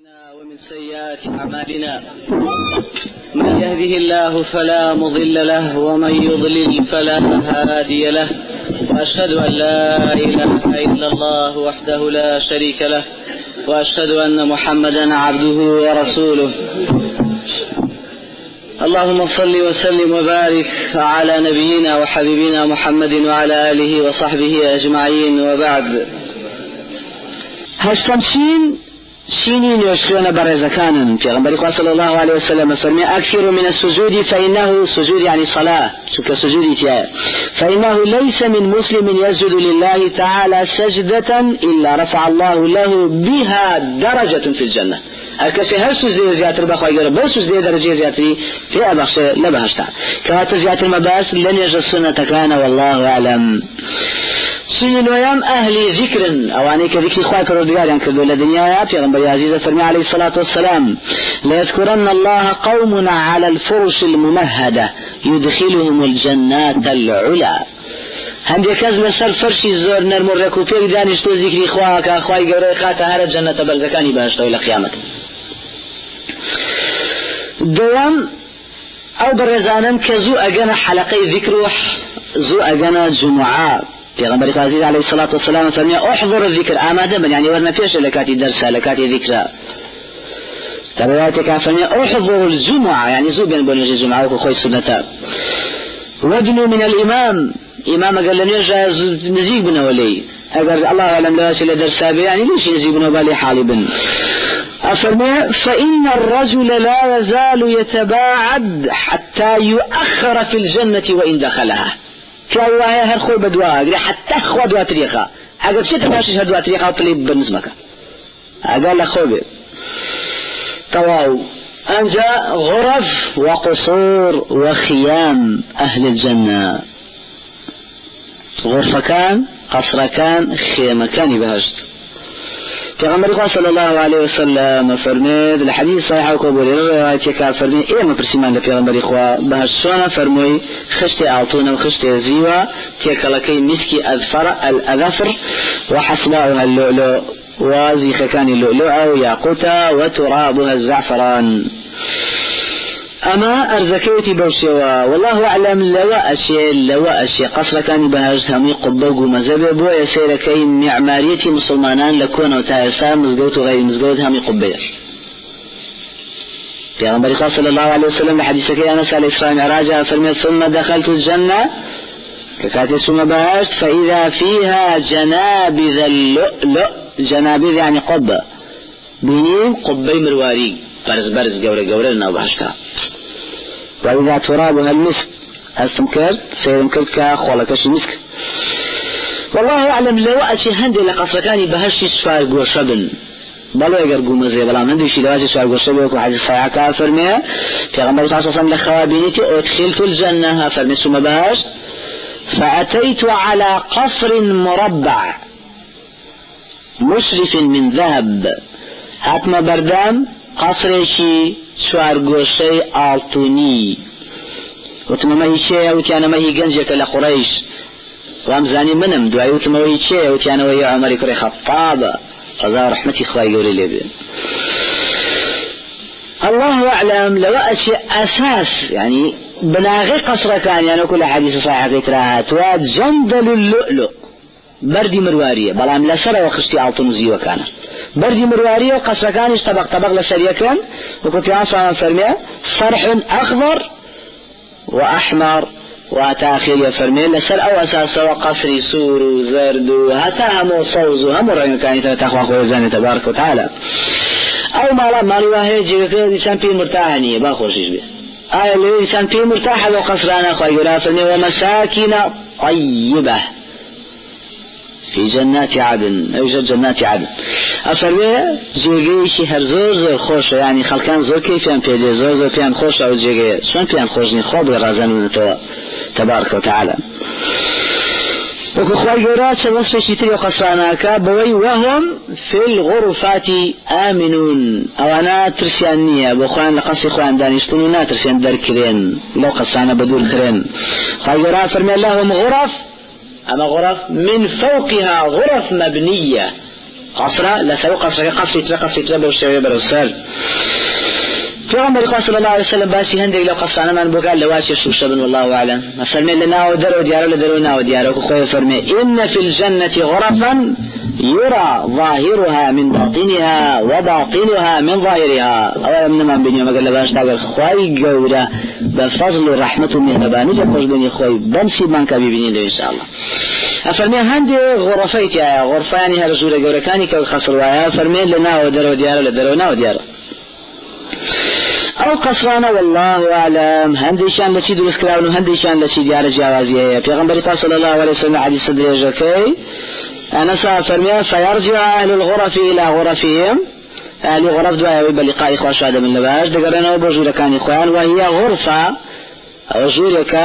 ومن سيئات أعمالنا من يهده الله فلا مضل له ومن يضلل فلا هادي له وأشهد أن لا إله إلا الله وحده لا شريك له وأشهد أن محمدا عبده ورسوله. اللهم صل وسلم وبارك على نبينا وحبيبنا محمد وعلى آله وصحبه أجمعين، وبعد. هشتمشين شينين يشكرون برزكانا في غنبري صلى الله عليه وسلم فرمي أكثر من السجود فإنه سجود يعني صلاة شك سجود فإنه ليس من مسلم يسجد لله تعالى سجدة إلا رفع الله له بها درجة في الجنة. الكسي هل سجد زيادة بخوة يقول بل سجد درجة زيادة في أبخش لبهشتا كهات زيادة المباس لن يجد سنة كان والله أعلم. سنين ويام أهل ذكر أواني كذكي خواك الردقار ينكذوا لدنيا في غنبري عزيزة فرمي عليه الصلاة والسلام ليذكرن الله قوم على الفرش الممهدة يدخلهم الجنات العلا. هندي كذل سر فرشي زور نرمر ركوبير دانشتو ذكري خواك أخواي قوري خاتا هر الجنة بلزكاني بهشتو إلى قيامة. دوام أو برزانا كزو أجانا حلقي ذكروح زو أجانا جمعات في غنبري عزيز عليه الصلاة والسلام فرمي احضر الذكر آمادا من يعني ورنا فيش لكاتي درسة لكاتي ذكرى ترياتك فرمي احضر الجمعة يعني زو بين بولنجي الجمعة وخوي سنة وجنوا من الإمام إمام قال لن يرجع نزيق بنا ولي أقول الله أعلم لا أسئلة درسة يعني ليش نزيق بنا بالي حالبا أفرمي فإن الرجل لا يزال يتباعد حتى يؤخر في الجنة وإن دخلها كواهي هر خوي بدوا حتى خوا دوا طريقه اگر څه تماشي دوا طريقه په بنسمك اقل خوي تواو انجا غرف وقصور وخيام اهل الجنه غرفه كان قصر كان خيمه كان بهشت. پیغمبر صلى الله عليه وسلم فرمود الحديث صحيح وقبول روايتك فرمي ايه ما برسمان لپیغمبر خوا بهشتونه فرموي خشت أعطونا وخشت زيوة تيكالكي مسكي الأذفر وحصباؤها اللؤلؤ وزيخ كان اللؤلؤة وياقوتا وترابها الزعفران. أما أرزكيتي بوشيوا والله أعلم لو أشي قصر كان بهاجت همي قبوق ومزبب ويسير كي معماريتي مسلمانان لكون وتايسا مزقوت وغير مزقوت همي قبير. في غنبري صلى الله عليه وسلم لحديث كي أنس عليه السلام راجع فرمي ثم دخلت الجنة ككاتي ثم بهشت فإذا فيها جنابذ اللؤلؤ جنابذ يعني قبة بنين قبي مرواري برز قوري لنا وبهشتها وإذا ترابها المسك هستمكرت سيمكرت خولكش مسك. والله أعلم لو أتي هندي لقصركاني بهشتي سفار قوشبن بلو اگر قوم زي بلا من دوشي دواجه سوال قرشبه وكو حديث صحيح كافرمي في غنبري صلى الله عليه وسلم لخوابينيتي ادخلت الجنة فرمي ثم باش فأتيت على قصر مربع مشرف من ذهب هاتما بردام قصرشي سوال قرشي آلتوني وتما هي شيء وتانا ما هي جنجك لقريش رمزاني منم دعي وتما هي شيء وتانا وهي عمري كري خطابة فذا رحمتي خواهي قولي لي الله أعلم لو أشياء أساس يعني بلاغي قصر كان يعني كل حديث صحيح قيتراهات وجندل اللؤلؤ بردي مروارية بلام لسر وخشتي عطن زيوة كان بردي مروارية وقصر كان طبق لسرية كان وكنت عصا فرمية صرح أخضر وأحمر وتاخير فرمي لسر او اساس وقصري سور وزرد وهتا هم صوز وهم رأينا كان تخوى خوزان تبارك وتعالى او مالي واحد جيكا انسان فيه مرتاحني باخوشيش بي الانسان فيه مرتاح لو قصرانا خواه فرمي ومساكن طيبة في جنات عدن او جنات عدن افرمي جيكيشي هر زور خوش يعني خلقان زور كيفيان بيدي زور فيان خوش او جيكي شون فيان خوشني خواب غازان ونتوا تبارك وتعالى وكخواي جورات سوصف شتري وقصاناك بوي وهم في الغرفات آمنون أوانا ترسيانية بخوان لقصي خوان دانيشتونونا ترسيان دركرين لو قصانا بدور خرين خواي جورات فرمي اللهم غرف أما غرف من فوقها غرف مبنية قصرة لسوا قصرة بوشوية بروسال پیغمبر صلى الله عليه وسلم باسي هندق لو قصانا من بقال لواشي شوشبا والله أعلم فرمي لنا ودرو ديارو لدرونا وديارو خوي فرمي إن في الجنة غرفا يرى ظاهرها من باطنها وباطنها من ظاهرها أولا من من بني ومقال لباش تاقل خوي قورة بفضل رحمة من هبانجة قوش بني خوي بمسي بانك ببني إن شاء الله فرمي هندي غرفيت يا غرفاني هرزولة قورة كاني كالخصر ويا فرمي لنا ودرو ديارو لدرونا وديارو أو قصرانا والله أعلم هندي شان لشي دروس كلاون وهندي شان لشي ديار جوازية پیغمبر صلى الله عليه وسلم حديث صدر جكي أنا سأفرمي فيرجع أهل الغرف إلى غرفهم أهل غرف دعاء بلقاء إخوة شهادة من لباش دقرنا وبرجول كان إخوان وهي غرفة رجولك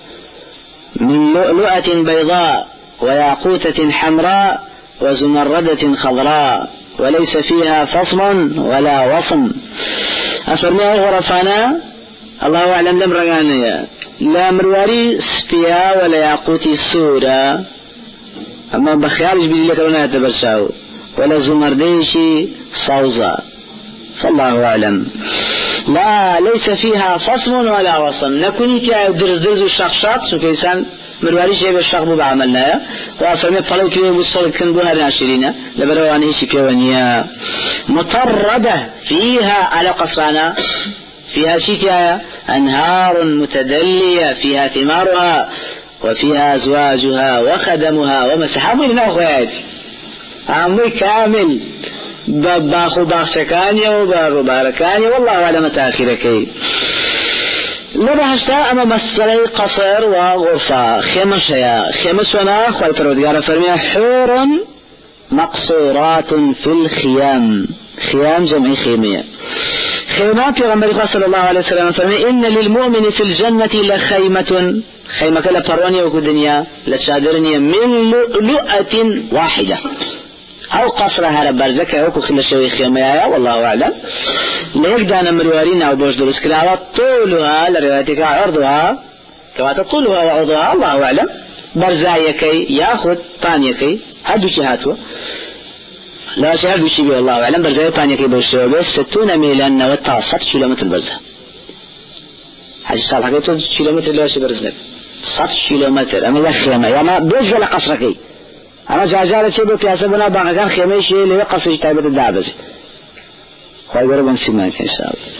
من لؤلؤة بيضاء وياقوتة حمراء وزمردة خضراء وليس فيها فصم ولا وصم أفرمي غرفانا الله أعلم لم رغانيا لا مرواري سبيا ولا ياقوتي سورة أما بخيالش بدي لك لنا يتبرشاو ولا زمرديشي صوزة فالله أعلم لا ليس فيها فصم ولا وصم نكوني تيا درز الشخشات سو كيسان مرواري شيء بالشخبو بعملنا وأفرمي طلعت يوم بالصلاة كنبوها لعشرين لبرواني شكيوانيا مطردة فيها على قصانا فيها شتاء أنهار متدلية فيها ثمارها وفيها أزواجها وخدمها ومسحابه لنا أخوات عمي كامل باخو باخشكاني وباركاني والله أعلم تأخيركي لبهشتا أما مسألة قصر وغرفة خمس هيا خمس ونا أخوة فروديار فرمي حور مقصورات في الخيام خيام جمع خيمية خيمات پیغمبر صلى الله عليه وسلم فرمي إن للمؤمن في الجنة لخيمة خيمة لبروانية وكو دنيا لشادرنية من لؤلؤة واحدة أو قصرها لبرزكة وكو خل الشوي خيمية والله أعلم ليقدان مروارين أو بوش دروس كلاوة طولها لروايتك عرضها كواتا طولها وعرضها الله أعلم برزايكي ياخد طانيكي هدو شهاتوا لا شهر بشي بي الله أعلم برزاية طانيكي بوشتوا بس 60 ميلا نوتا 6 كيلومتر برزة حاجة صالح حكيتو كيلومتر لا شي برزنك 6 كيلومتر أما لا خيمة يا ما بيش ولا قصركي أنا جاجالة شي بك ياسبنا باقا كان خيمة شي اللي يقصر جتايبة الدعبز خواهي قربا نسيمانك إن شاء الله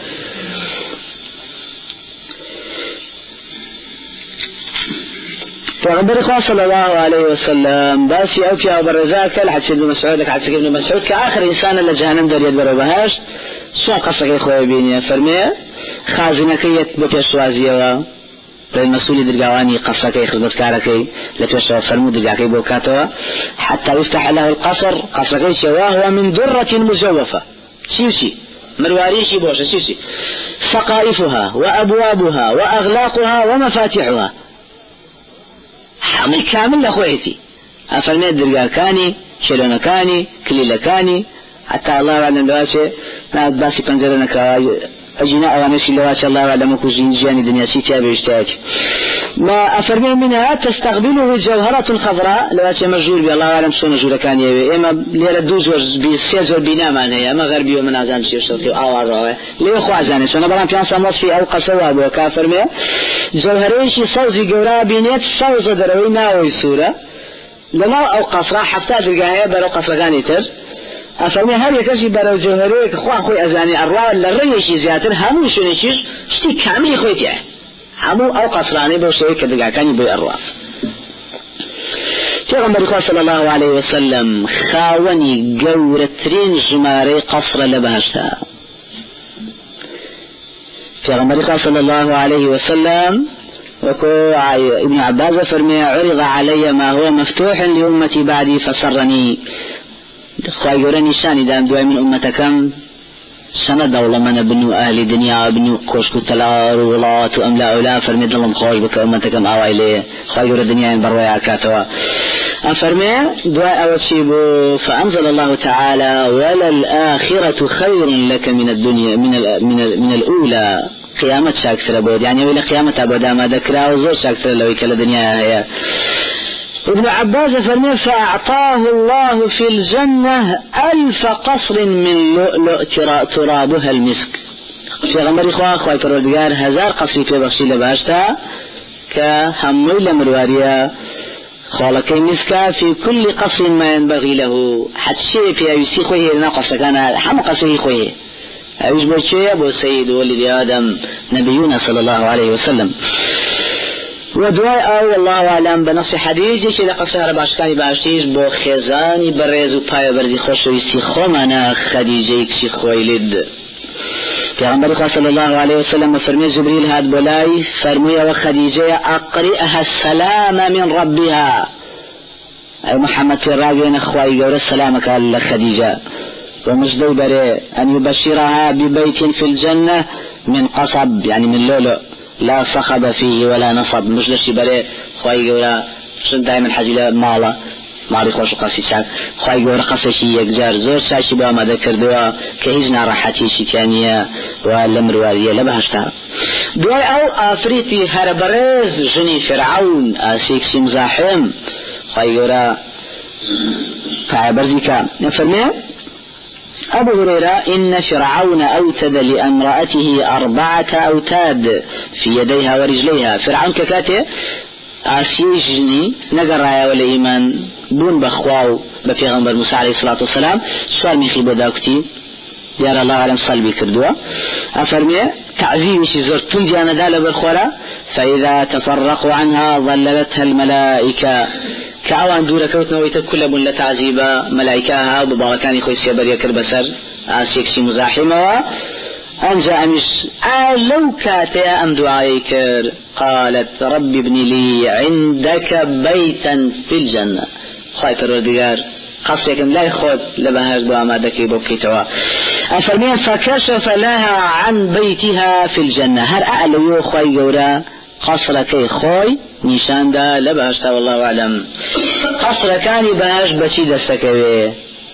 فغبر صلى الله عليه وسلم باسي أوكي أو برزاك لحد ابن مسعود لك حد ابن مسعود كآخر إنسان اللي جهنم دار يدبر بهاش شو قصك يا خوي بيني فرمي خازنك يتبت الشوازية فالمسؤول درجواني قصك يخدمت كاركي لتشوف فرمو درجاكي بوكاتوا حتى يفتح له القصر قصك شواه من درة مجوفة شيوشي مرواريشي بوشة شيوشي سقائفها وأبوابها وأغلاقها ومفاتيحها حمي كامل لأخويتي أفرمي الدرقاركاني شلونكاني كليلكاني حتى الله أعلم لواسي ناد باسي بنزرنك أجناء ونسي لواسي الله أعلم كوزين جاني دنيا سيتيا بيشتاك ما أفرمي منها تستقبله جوهرة خضراء لواسي مجهول بي الله أعلم سو مجهولكاني إما ليلة دوز بسيزر بينامان هي أما غربي ومن أزان سيوشوكي أو أروه ليخو أزاني سونا بلان بيانسا مصفي أو قصواب وكافرمي جوهريشي صوزي قورا بينيت صوزة دروي ناوي سورة لما أو قصرة حتى تلقاها برو قصرقاني تر أفرمي هل يكشي برو جوهريك خواه خوي أزاني الروا للريشي زياتر همو شنشيش شتي كاملي خويتي همو أو قصراني بوشوي كدقاكاني بي الروا پیغمبر صلى الله عليه وسلم خاوني قورترين جماري قصر لبهشتا پیغمبر صلى الله عليه وسلم وكو ابن عباس فرمي عرض علي ما هو مفتوح لأمتي بعدي فسرني خواهي قراني شاني دام دواء من أمتكم سنة دولة من بنو أهل دنيا بنو كوشكو تلار ولات وأملا أولا فرمي ظلم خواهي بك أمتكم آوائي ليه خواهي قرى دنيا من بروايا كاتوا أفرمي دواء أوتيبو فأنزل الله تعالى وللآخرة خير لك من الدنيا من الأولى قيامة شاكسر بود يعني ولا قيامة أبدا ما ذكرها وزور شاكسر لو يكلا دنيا هي ابن عباس فرمي فأعطاه الله في الجنة 1000 قصر من لؤلؤ ترابها المسك. في غمر إخوة فروديار 1000 قصر في بخشي لباشتا كهمي لمرواريا خالقي مسكا في كل قصر ما ينبغي له حتى شيء في أيسي خويه ناقص كان حم قصره خويه أيش بوشيه بو سيد ولد آدم نبينا صلى الله عليه وسلم. ودعاء والله أعلم بنص حديث شيء قصر باشكاني باشتيش بو خزاني بريز وباي بردي خوش ويسي خمنا خديجة كشي خويلد. پیغمبر صلى الله عليه وسلم فرمي جبريل هاد بولاي فرمي وخديجة أقرئها السلام من ربها أي محمد في الراجين أخوائي قول السلام قال لخديجة ومجدو بري أن يبشرها ببيت في الجنة من قصب يعني من لؤلؤ لا صخب فيه ولا نصب مش لشي بري أخوائي قول شد دائما حجي مالا مالي خوش قاسي شاك أخوائي قول قصشي يكجار زور شاشي بما ذكر دوا كهجنا راحتي شكانية والمروارية لبهشتها دواء أو آفريتي هربرز جني فرعون آسيكسي مزاحم خيورا فعبرزك فرمي أبو هريرة إن فرعون أوتد لامرأته 4 أوتاد في يديها ورجليها. فرعون ككاته آسيجني نقرأ ولا إيمان بون بخواو بفيغمبر موسى عليه الصلاة والسلام سؤال ميخي بداكتي يا الله علم صلبي كردوا أفرمي تعذيب شي زرتون جانا دالة بالخورة فإذا تفرقوا عنها ظللتها الملائكة كأوان دورة كوتنا ويتكل من لتعذيبا ملائكاها وبباركان يخوي سيبريا كربسر آسيكسي مزاحمة أنجا أمش لو كاتيا أم دعايكر قالت رب ابن لي عندك بيتا في الجنة خايف الردقار قصيكم لا يخوض لبهاج بأمادك بوكيتوا أفرمي فكشف لها عن بيتها في الجنة هر أعلو خوي قورا قصر كي خوي نشان دا لبهاشتا والله أعلم قصر كان بهاش بشي دستكوي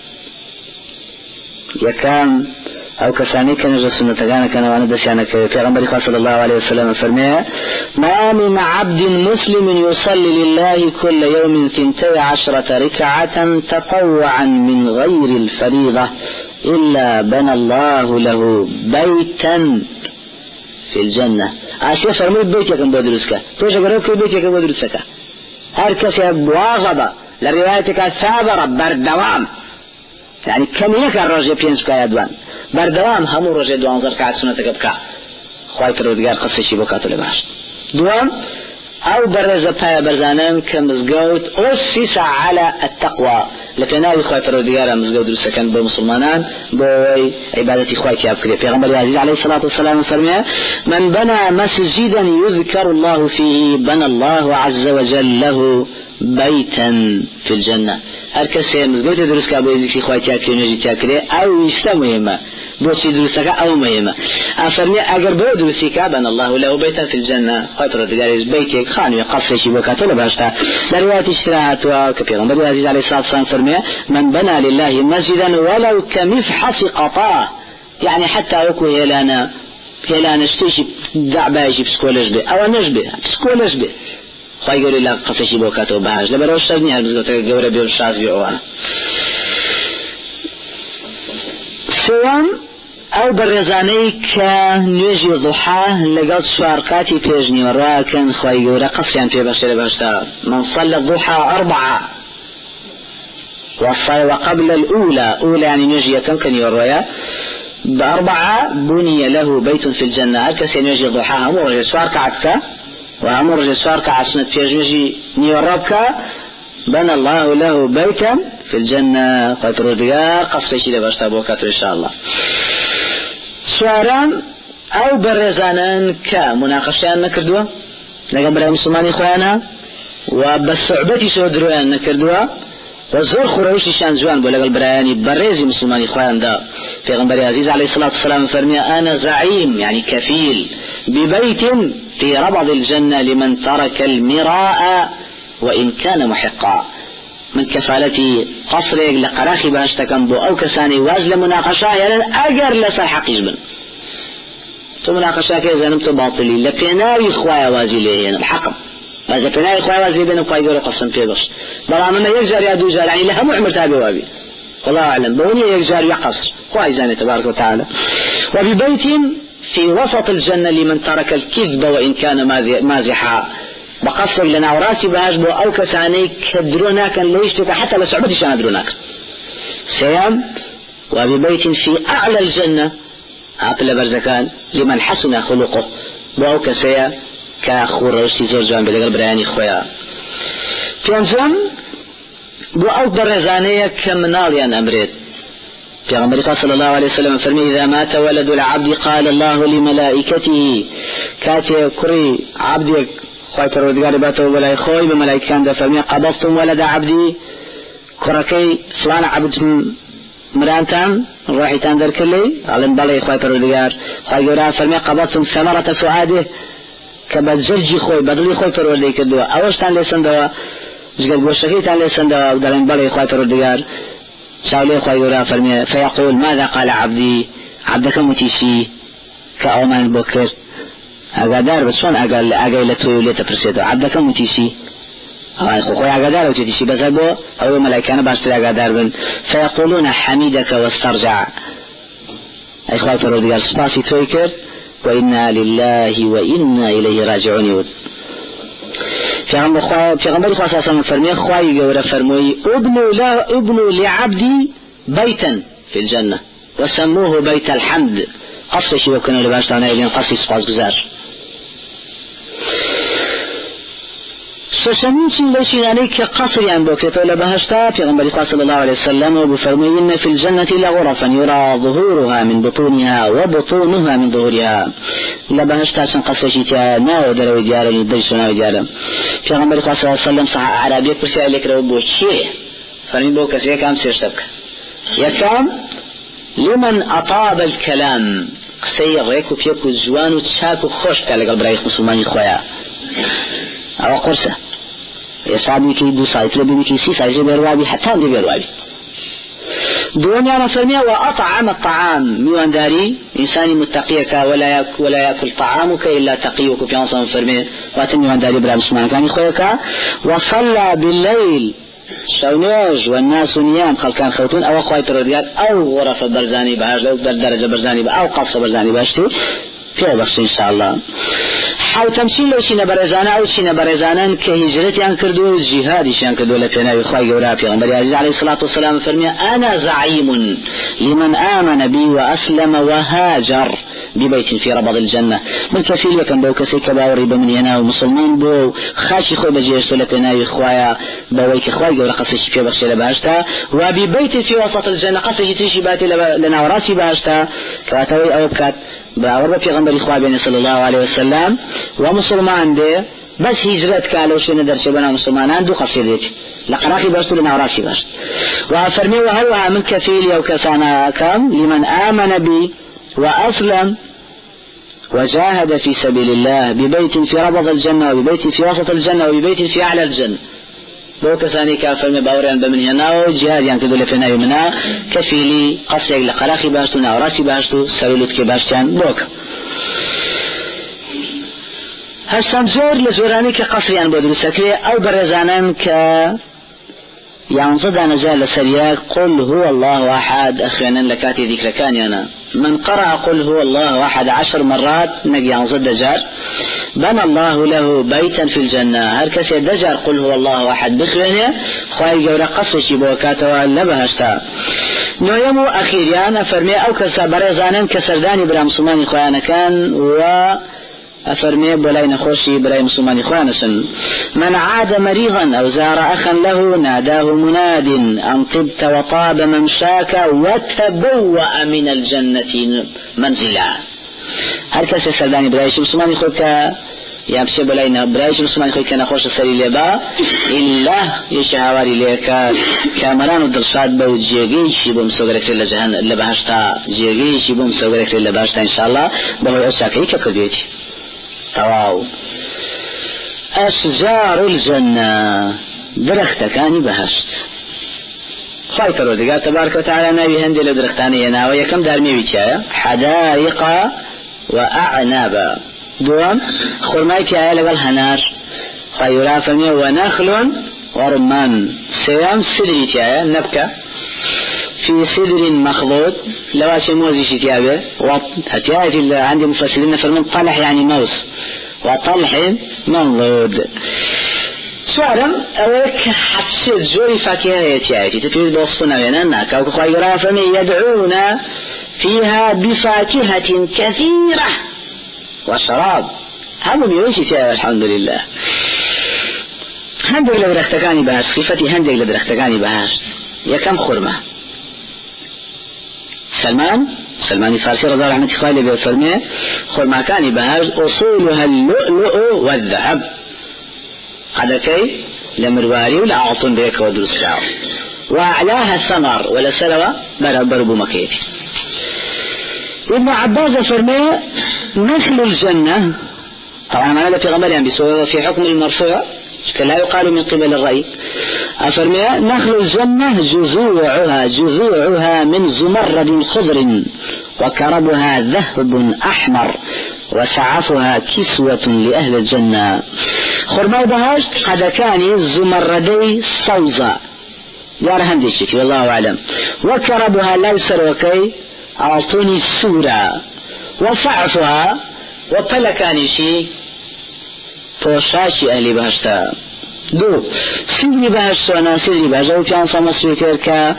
يكام أو كساني كان جسنا تغانا كان وانا دسيانا كوي في غنبري صلى الله عليه وسلم فرمي ما من عبد مسلم يصلي لله كل يوم 12 ركعة تطوعا من غير الفريضة إلا بنى الله له بيتا في الجنة. أشياء فرمي بيتك أم بدرسك توجه قرأك بيتك أم بدرسك هركس بواغبة لروايتك ثابرة بردوام يعني كم يك الرجل بينسك يا دوان بردوام همو رجل دوان زركات سنتك بكا خواهي فرودقار قصة شبكات لباش دوام أو برز بتايا برزانان كمزقوت أسس على التقوى لتناوي خواهي فرودقار مزقوت رسكن بمسلمانان بوي عبادتي خواهي كياب كريب پیغمبر عزيز عليه الصلاة والسلام فرمي من بنى مسجدا يذكر الله فيه بنى الله عز وجل له بيتا في الجنة هركسي مزقوت درسك أبو يزيكي خواهي كياب كريب نجي تاكري أو يستمهما بوشي درسك أو مهمة أفرمي أجر بودو سيكا بن الله له بيتا في الجنة خاطر تقاريز بيتك خانوي قصة بوكاته لباشتا لرواية اشتراعات وكثيرا بدو عزيز عليه الصلاة والسلام فرمي من بنى لله مسجدا ولو كمفحص قطاه يعني حتى وكو هيلانا اشتيشي دعبايشي بسكولش به أو نجبه بسكولش به خواهي قولي الله قصة بوكاته بهاج لبروش تبني هالبزوتك قورة بيو الشاذ بيعوانا سوام أو برزاني كنجي ضحاه لقد شواركاتي بيجني وراكن خواهي قورة قصيان في بشر باشتا من صلى الضحى 4 وقبل الأولى يعني نجي يتمكن يوريا ب4 بني له بيت في الجنة هكذا نجي ضحاها مرجع شوارك عكا ومرجع شوارك عشان تيجي نيوربك بنى الله له بيتا في الجنة فتردقا قصي شيء باشتا بوكاتو إن شاء الله سواران أو برزانان كمناقشان نكردوا لقد برا مسلماني خوانا وبالصعبة سودروان نكردوا وزور خروش شان زوان بولا البراني بريزي مسلماني خوان دا پیغمبر عزيز عليه الصلاة والسلام فرمي أنا زعيم يعني كفيل ببيت في ربض الجنة لمن ترك المراء وإن كان محقا من كفالتي قصرك لقراخي باشتكن بو أو كساني واجل مناقشة يعني أجر لسر حق يجبن تو مناقشة كي زنمت باطلي لبناوي خوايا وازي ليه يعني بحقم ماذا بناوي خوايا وازي بينه خواهي قولوا قصم في بش بلا من يجار يا دو جار يعني لها معمر تابي وابي والله أعلم بوني يجار يقصر خواهي تبارك وتعالى. وببيت في وسط الجنة لمن ترك الكذب وإن كان مازحا بقصر لنا وراسي بهاش بو أو كساني كدرونا كان ليشتك حتى لسعبتي شان درونا سيام. وببيت في أعلى الجنة أقل برزكان لمن حسن خلقه بو كسيا كأخو روشي زوجان بلغر برياني خويا تنزم بو أو برزانية كمناليان أمريد في غمريكا صلى الله عليه وسلم فرمي إذا مات ولد العبد قال الله لملائكته كاتي كري عبدك خوي پروردگار باتو ولا خوي بملائكه كان فرمي قبضتم ولد عبدي كركي فلان عبد مرانتان روحي تندر كلي علم بالي خوي پروردگار خوي جورا فرمي قبضتم ثمرة سعاده كبزرجي خوي بدلي خوي پروردگار دوا اوشتان لسن دوا جگر گوشکی تان لسن دوا ودلن بالي خوي پروردگار شاولي خوي جورا فرمي فيقول ماذا قال عبدي عبدك متيسي كأومان بكر اگادار بسون اگای لتوی لیت پرسیدو عبدك متیسی خوی اگادار وتیسی بزبو او ملائکه باشتر اگادار بن فيقولون حميدك واسترجع اي خوي پروردگار سپاسی توی کرد وإنا لله وإنا إليه راجعون. في غمر صلى الله عليه وسلم فرمي خوي جورا فرمي ابنوا لعبدي بيتا في الجنة وسموه بيت الحمد قصة شي وكانوا لباشتانا إلين قصة سپاس گزار. سوشنين ليش عليك قصر عن بوكيت ولا بهشتا في غنبري صلى الله عليه وسلم وبفرمين في الجنة لغرفا يرى ظهورها من بطونها وبطونها من ظهورها لا بهشتا سن قصر شيتا ناو درو ديارا يدرس ناو ديارا في غنبري صلى الله عليه وسلم صح عربية برسي عليك ربو شيء فرمين بوكا سيكا عم سيشتبك يكام لمن أطاب الكلام قصي غيكو فيكو زوان وتشاكو خوش كالك البرايخ مسلماني خويا أو قرصة يصابي كي دو سايت لبني كي سي سايت بيروابي حتى عندي بيروابي دنيا نفرمية وأطعم الطعام ميوان داري إنساني متقيك ولا يأكل طعامك إلا تقيك في عنصر فرمية واتم ميوان داري برا مسلمان كان يخويك وصلى بالليل شونيج والناس نيام خلقان خوتون أو أخوات الرجال أو غرفة برزاني بهاج لو درجة برزاني أو قفصة برزاني بهاشتي في بخش إن شاء الله حاو تمثيل لو شينا برزانا أو شينا برزانا كهجرتي عن كردو جهادي شان كردو لتنا يخوي جورافي غنبري عليه الصلاة والسلام فرمي أنا زعيم لمن آمن بي وأسلم وهاجر ببيت في ربض الجنة من كفيل وكان بو كسي كباوري بمن ينا ومسلمان بو خاشي خوي بجيشتو لتنا يخويا بويك خوي جورا قصي في بخشي لباشتا وببيت في وسط الجنة قصي تيشي باتي لنا وراسي باشتا كاتوي أو كات باور في غنبري خوي صلى الله عليه وسلم ومسلمان ده بس هجرت كالو شنو درس بنا مسلمان عنده قصيدتي لقراقي باشتو لنا وراسي باشت وفرمي وهو من كفيل أو كسانا كام لمن آمن بي وأسلم وجاهد في سبيل الله ببيت في ربض الجنة وببيت في وسط الجنة وببيت في أعلى الجنة بو كساني كافرمي باوريان بمن هنا وجهاد يعني كدول فينا يمنا كفيلي قصيق لقراقي باشتو لنا وراسي باشتو سلولتك باشتان بوك هستان زور لزوراني كقصريان بودر سكري أو برزانان ك ينصد نزال سرياك قل هو الله أحد أخيانا لكاتي ذكر كان يانا من قرأ قل هو الله أحد 10 مرات نجي ينصد دجار بنى الله له بيتا في الجنة هركس دجار قل هو الله أحد بخيانه خواهي جورا قصشي بوكاتوا لبهشتا نويمو أخيريان فرمي أو كسا برزانان كسرداني برا مسلماني خوانا كان و أفرمي بلاي نخوشي بلاي مسلماني خوانسن من عاد مريضا أو زار أخا له ناداه مناد أن طبت وطاب ممشاك وتبوأ من الجنة منزلا هركس السرداني بلايش مسلماني خوك يامشي بلاينا بلايش مسلماني خوك نخوش السري لبا إلا يشهواري ليك كامران الدرشاد بو جيغيشي بمسوغرك لجهن لبهشتا جيغيشي بمسوغرك لبهشتا إن شاء الله بهو الأساكي ككديتي تواو أشجار الجنة درخت كاني بهشت خايفر ودقات تبارك وتعالى نبي هندي لدرختاني يناوي كم دارمي بيتشايا حدائق وأعنابا دوام خرماي تشايا لقال هنار خيرا فمي ونخل ورمان سيام سدري تيايا نبكى في سدر مخضود لواشي موزي شتيابه وهتياي عندي مفسرين فرمون طلح يعني موز وطلح منضود سؤالا اوك حتسد جوري فاكهة يتيايتي تفيد بوصفنا بيننا كوك خيرا فمن يدعون فيها بفاكهة كثيرة وشراب هذا بيوشي تيايا الحمد لله هندق لدرختكاني بهاش صفتي هندق لدرختكاني بهاش يا كم خرمة سلمان الفارسي رضي الله عنه قال بفرمه خرمة كاني بهاش أصولها اللؤلؤ والذهب هذا كي لمرواري ولا أعطون بيك ودرس داو وأعلاها الثمر ولا سلوى بربو مكيتي ابن عباس فرمه نخل الجنة طبعا ما لا في غمر يعني في حكم المرفوع لا يقال من قبل الرأي أفرمي نخل الجنة جذوعها من زمرد خضر وكربها ذهب أحمر وسعفها كسوة لأهل الجنة خرما بهاش هذا كان زمردي صوزة يا رهندي شتي والله أعلم وكربها لا يسر وكي أعطوني السورة وسعفها وبلكاني شي فوشاشي أهلي بهشتا دو سيدي بهشتانا سيدي بهشتا وكان صمصويتر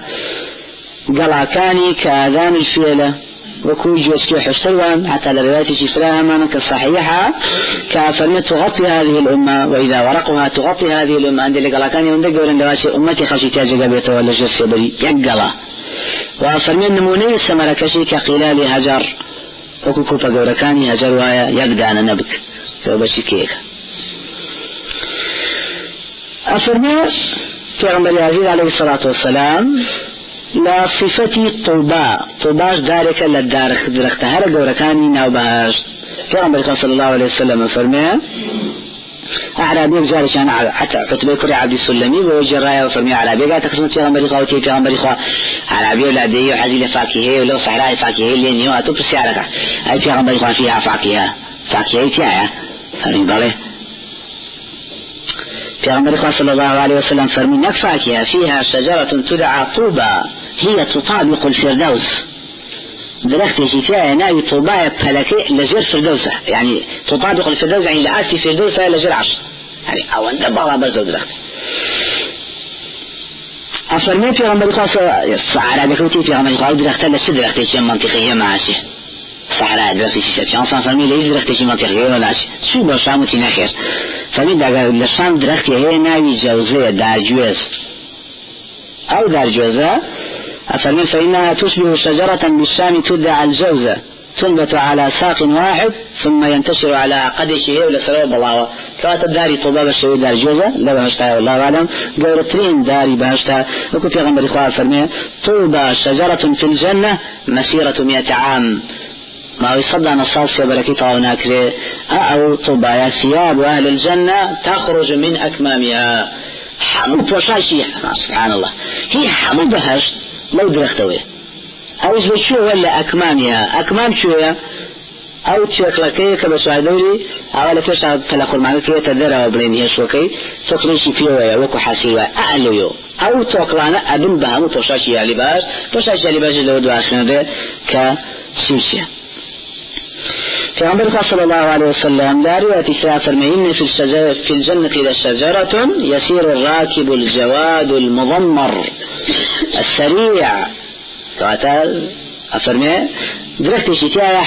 قلعكاني كآذان الفيلة وكوي جوزكي حشتروان حتى لرواياتي شفراها مانك الصحيحة كافرمة تغطي هذه الأمة وإذا ورقها تغطي هذه الأمة عندي لقلعكاني من دقوا لندواشي أمتي خشيتها جقبيته ولا جسي بري يقلا وافرمي النموني السمركشي كقلال هجر وكوكوبا قوركاني هجر ويا يقدان نبك فبشي كيك أفرمي پیغمبر عزيز عليه الصلاة والسلام لا صفتي طوباش دارك للدارك درختها لقوركاني ناوبهاش پیغمبر صلى الله عليه وسلم أفرمي أعرابي جاري كان حتى عتبة كري عبد السلمي ووجه راية وفرمي أعرابي قاعد تكسرت پیغمبر قوتي پیغمبر عربي ولا دي وحزيل فاكهة ولا صحراء فاكهة اللي نيو أتوب السيارة أي پیغمبر فيها فاكهة تيايا فرمي بالي پیغمبر صلى الله عليه وسلم فرمي نكفاكها فيها شجرة تدعى طوبى هي تطابق الفردوس درخت شتاء ناوي طوبى بلكي لجر فردوسة يعني تطابق الفردوس يعني لآسي فردوسة لجر عشر يعني أو أنت بغلا بزو درخت أفرمي پیغمبر صحراء بكوتي پیغمبر درخت لسدرخت شي منطقية معاشي صحراء درخت شي شانسان فرمي ليس درخت شي منطقية ولا شو بشامتي نخير فرمي دا لشام درختي هي ناوي جوزية دارجوز أو دارجوزة أفرمي فإنها تشبه شجرة بالشام تدعى الجوزة تنبت على ساق واحد ثم ينتشر على عقدك هي ولا سلوى بلاوة كانت الداري طباب الشوي دارجوزة لا بهشتها والله أعلم قولترين داري بهشتها وكنت يغنبر إخوة فرمي طوبى شجرة في الجنة مسيرة 100 عام ما يصدى نصاص يا بركيتها وناكري أو طوبى ثياب أهل الجنة تخرج من أكمامها حمود وشاشية سبحان الله هي حمود بهشت لو درختوي أو شو ولا أكمامها أكمام شوية أو تشكلكي كبسوادوري أو لكيش تلاقوا معك كي تدرى وبلينيه شوكي تقريشي فيه وكو حسيوة أعليو أو توكلانا أبن بهم توشاشي لباس توشاشي لباس لو دو آخرين كسوسيا پیغمبر صلى الله عليه وسلم لا رواية سافر إن في الجنة لشجرة يسير الراكب الجواد المضمر السريع قاتل أفرمي دركت شتاء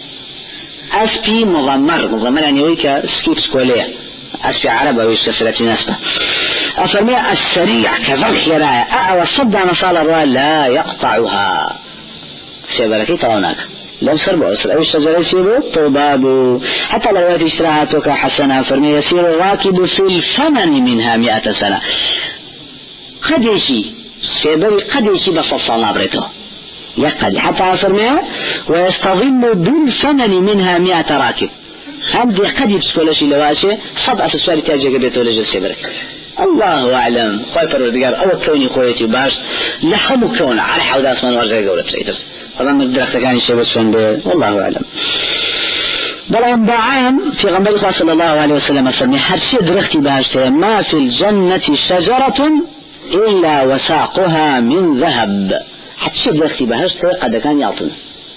أسبي مضمر يعني ويكا سكيب سكولية أسبي عربة ويشكا سلاتين أسبا أفرمي السريع كذلك يرايا وصد نصال الرؤى لا يقطعها سيبركي تغناك لو سربوا أو الشجرة يسيروا طوباب حتى لو اشتراهاتك حسنة فرمي يسير الراكب في الثمن منها 100 سنة قد يشي سيبري قد يشي بفصل نابرته يقد حتى فرمي ويستظل بالثمن منها 100 راكب هذه قد يبسكوا لشي لواشي صدع في السؤال تاجي قبيته لجل سيبرك الله أعلم خايف الردقار أو كوني خويتي باش لحمو كون على حوض أسمان وارجع قولة ريدر طبعا الدرخت كان يشي بسفن والله أعلم بلان بعام في غنبري صلى الله عليه وسلم فرمي حرشي درختي بهاشته ما في الجنة شجرة إلا وساقها من ذهب حرشي درختي بهاشته قد كان يعطن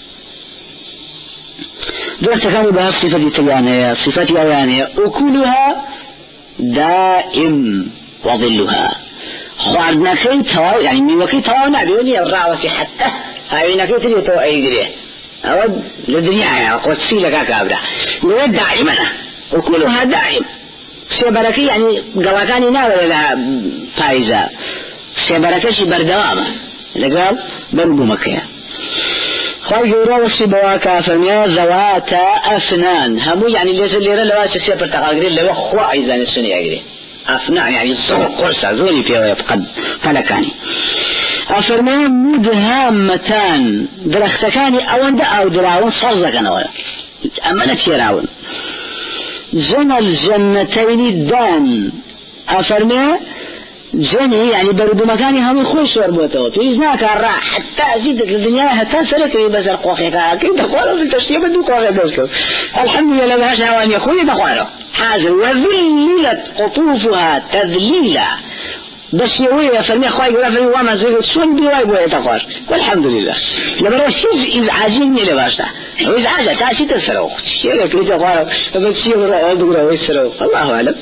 درخت كان بهاش صفة تيانية صفة أوانية أكلها دائم وظلها خواردنا كي تواو يعني من وكي تواو نعبيوني الرعوة حتى هاي نكي تريد تو أي دريه أود للدنيا قد سيلك كابرا لو دائما وكلها دائم سيبركي يعني قواكاني ناوي لها فايزة سيبركشي بردوامة لقال بنبو مكيا خيرا وصبواكا فميا ذواتا أفنان همو يعني ليس اللي لواسة سيبر تقاقرين لو خوا عيزان السنة يقري أفنان يعني الصغر قرصة زولي فيها ويبقد فلكاني أفرمي مدهامتان درختكاني أوان دا أو دراون صرزكنا ولا أمنت يراون جنى الجنتين الدان أفرمي جني يعني برد مكاني هم خوش وربوته تيزناك الراح حتى أزيدك الدنيا حتى سلك بس القوخيك كيف تقوله في التشتيه بدو قوخي بسكو الحمد لله بهاش هوان يخوي تقوله هذا وذللت قطوفها تذليلا بس يوي فرمي أخوي يقول فرمي وما زيغت شون بيواي بوي تقوار والحمد لله لما روشيز إزعاجيني لباشتا وإزعاجة تاسي تسرو يقولك لي تقوله فبتسيه رأى دقرا ويسرو الله أعلم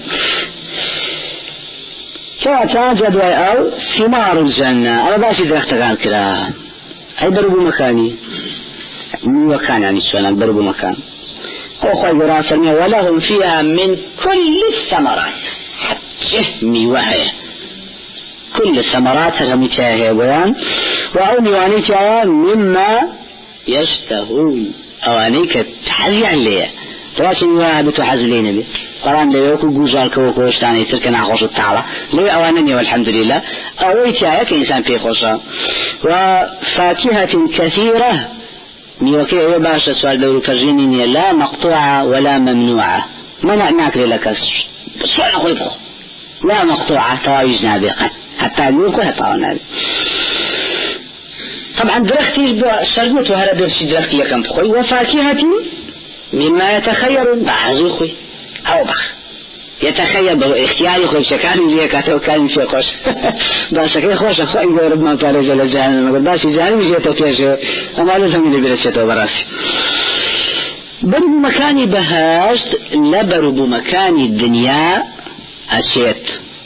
فتاجد أو ثمار الجنة أنا باشي درخت كان كده أي بربو مكاني مكان يعني شلون بربو مكان أخوي يقول فرمي ولهم فيها من كل الثمرات جهمي وهي كل الثمرات المتاهية بيان وأولي وانيك مما يشتهون أوانيك تحزي عليها تراشي واحد تحزلين به قرآن لي يوكو جوجال كوكو اشتاني تركنا خوش التعالى لي أوانني والحمد لله أويت ياك إنسان في خوشا وفاكهة كثيرة ميوكي باشا سؤال دورو كرجيني لا مقطوعة ولا ممنوعة منع ناكل لك سؤال أقول لا مقطوعة تواويجنا بقى حتى يوكو هطاونا طبعا درختي شربت وهلا درشي درختي يكم بخوي وفاكهة مما يتخير بعض خوي أو بخ يتخيل باختياري خوي شكاني زي كاتو كان شي خوش بس كي خوش خوي رب ما تعالى جل جلاله ما قداش جاني جيتو كيش اما لازم اللي برسيتو براسي برب مكاني بهاشت لبرب مكاني الدنيا أشيت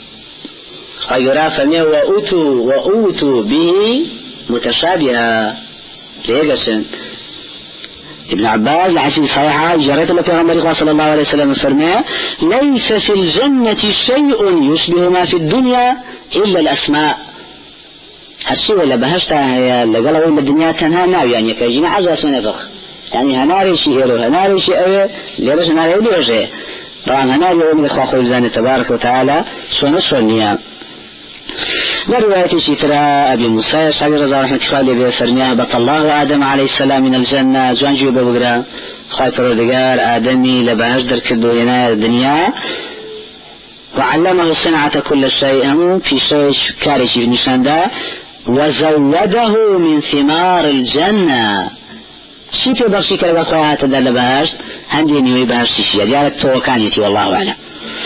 خيرا فني وأوتوا به متشابها ليجسن ابن عباس الحديث صحيحة جريت له پیغمبر صلى الله عليه وسلم فرمى ليس في الجنة شيء يشبه ما في الدنيا إلا الأسماء هالشي ولا بهشتها هي لقالوا إلا الدنيا تنها ناوي يعني كيجينا عزو اسمنا فخ يعني هناري شي هيرو هناري شي ايه ليرش هناري ولي وجه طبعا هناري يوم الإخوة خوزان تبارك وتعالى سنة لرواية شترى أبي موسى شعبي رضا رحمة الله بيسرنيها بط الله آدم عليه السلام من الجنة جوانجي ببقرة خايف الردقار آدمي لبهاش در كدو هنا الدنيا وعلمه صنعة كل شيء هم في شيء كارش بنشان دا وزوده من ثمار الجنة شيء بخشي كلا بخواها تدى لبهاش هندي نيوي بهاش تشيا ديالك توقانيتي والله أعلم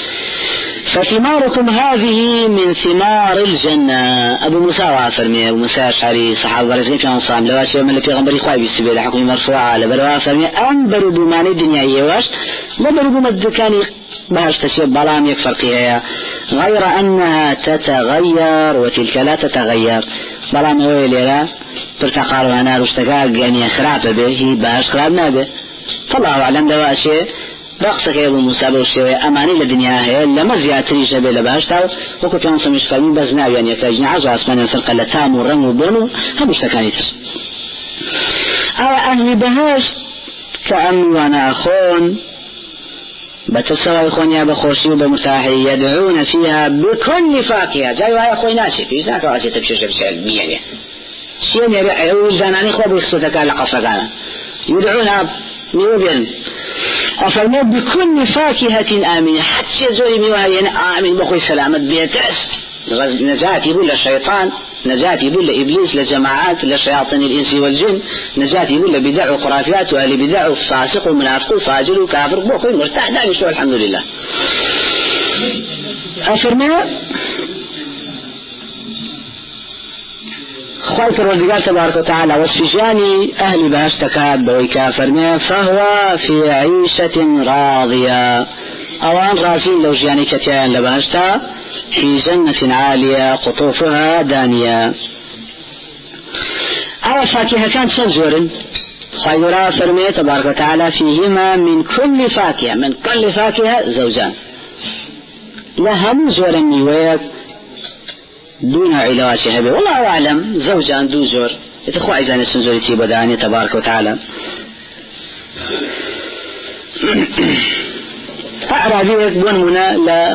فثماركم هذه من ثمار الجنة أبو موسى وافرمي أبو موسى أشعري صحابة رسولي كان صام لواشي يوم اللي في غنبري خواهي بالسبيل حكمي مرفوعة لبروا أفرمي أنبروا بماني الدنيا يواش لبروا بمدكاني بهاش تشيب بلام يكفرقها غير أنها تتغير وتلك لا تتغير بلام هو ليلا ترتقال هنا رشتقاق يعني خراب به بهاش خراب نابه فالله أعلم دواشي رقصك يا ابو موسى بوشي اماني للدنيا هي لما زياتري شبه لباشتا وكنت انصم يشفرين بزنا يعني يتاجني عزو اسمان يسرق لتام ورم وبونو هم اشتكاني تس او اهلي بهاش كأني وانا اخون بتسوى اخون يا بخوشي وبمرتاحي يدعون فيها بكل فاكهة جاي وهي اخوي ناسي في ساكا واسي تبشيش بشيء بياني شيء يرعي زاناني خواب يخصوتك على قصدانا يدعونها نيوبين أفرموا بكل فاكهة آمنة حتى زوري ميوهي آمن بخوي سلامة بيترس نجاتي بول الشيطان نجاتي بول إبليس لجماعات لشياطين الإنس والجن نجاتي يقول بدع وخرافات وأهل بدع وفاسق ومنافق وفاجر وكافر بوخي مرتاح دائما الحمد لله. أفرمي خالق الرزقات تبارك وتعالى وصفجاني أهل بهش تكاد بوي كافرمي فهو في عيشة راضية أوان رازين لو جاني كتيان لبهشتا في جنة عالية قطوفها دانية. أو فاكهة كانت شجر خيرا فرمي تبارك وتعالى فيهما من كل فاكهة زوجان لهم زورا نيويك دون علاج هذا والله أعلم زوجان دو زور يتخوى إذا نسنزورتي بداني تبارك وتعالى. أعرابي بون منا لا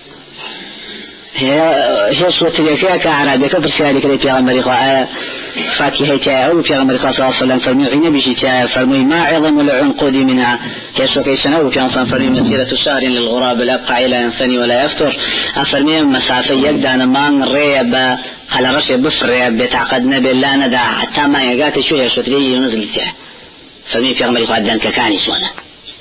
هي صوت لك كأعرابي كفر سيالك لي في غمري فاكهة تاعو في غمري صلى الله عليه وسلم فرمي بشي تاعو فرمي ما عظم العنقود منها كيسو كيسنا وكان صنفري مسيرة شهر للغراب لا يبقى إلى ينثني ولا يفتر أفرمي مسافة يقدر أنا ما ريب على رأسي بفر بتعقدنا بالله ندع حتى ما يقات شو هي شتري ينزل تاعه فرمي في غمري قدان ككاني سونا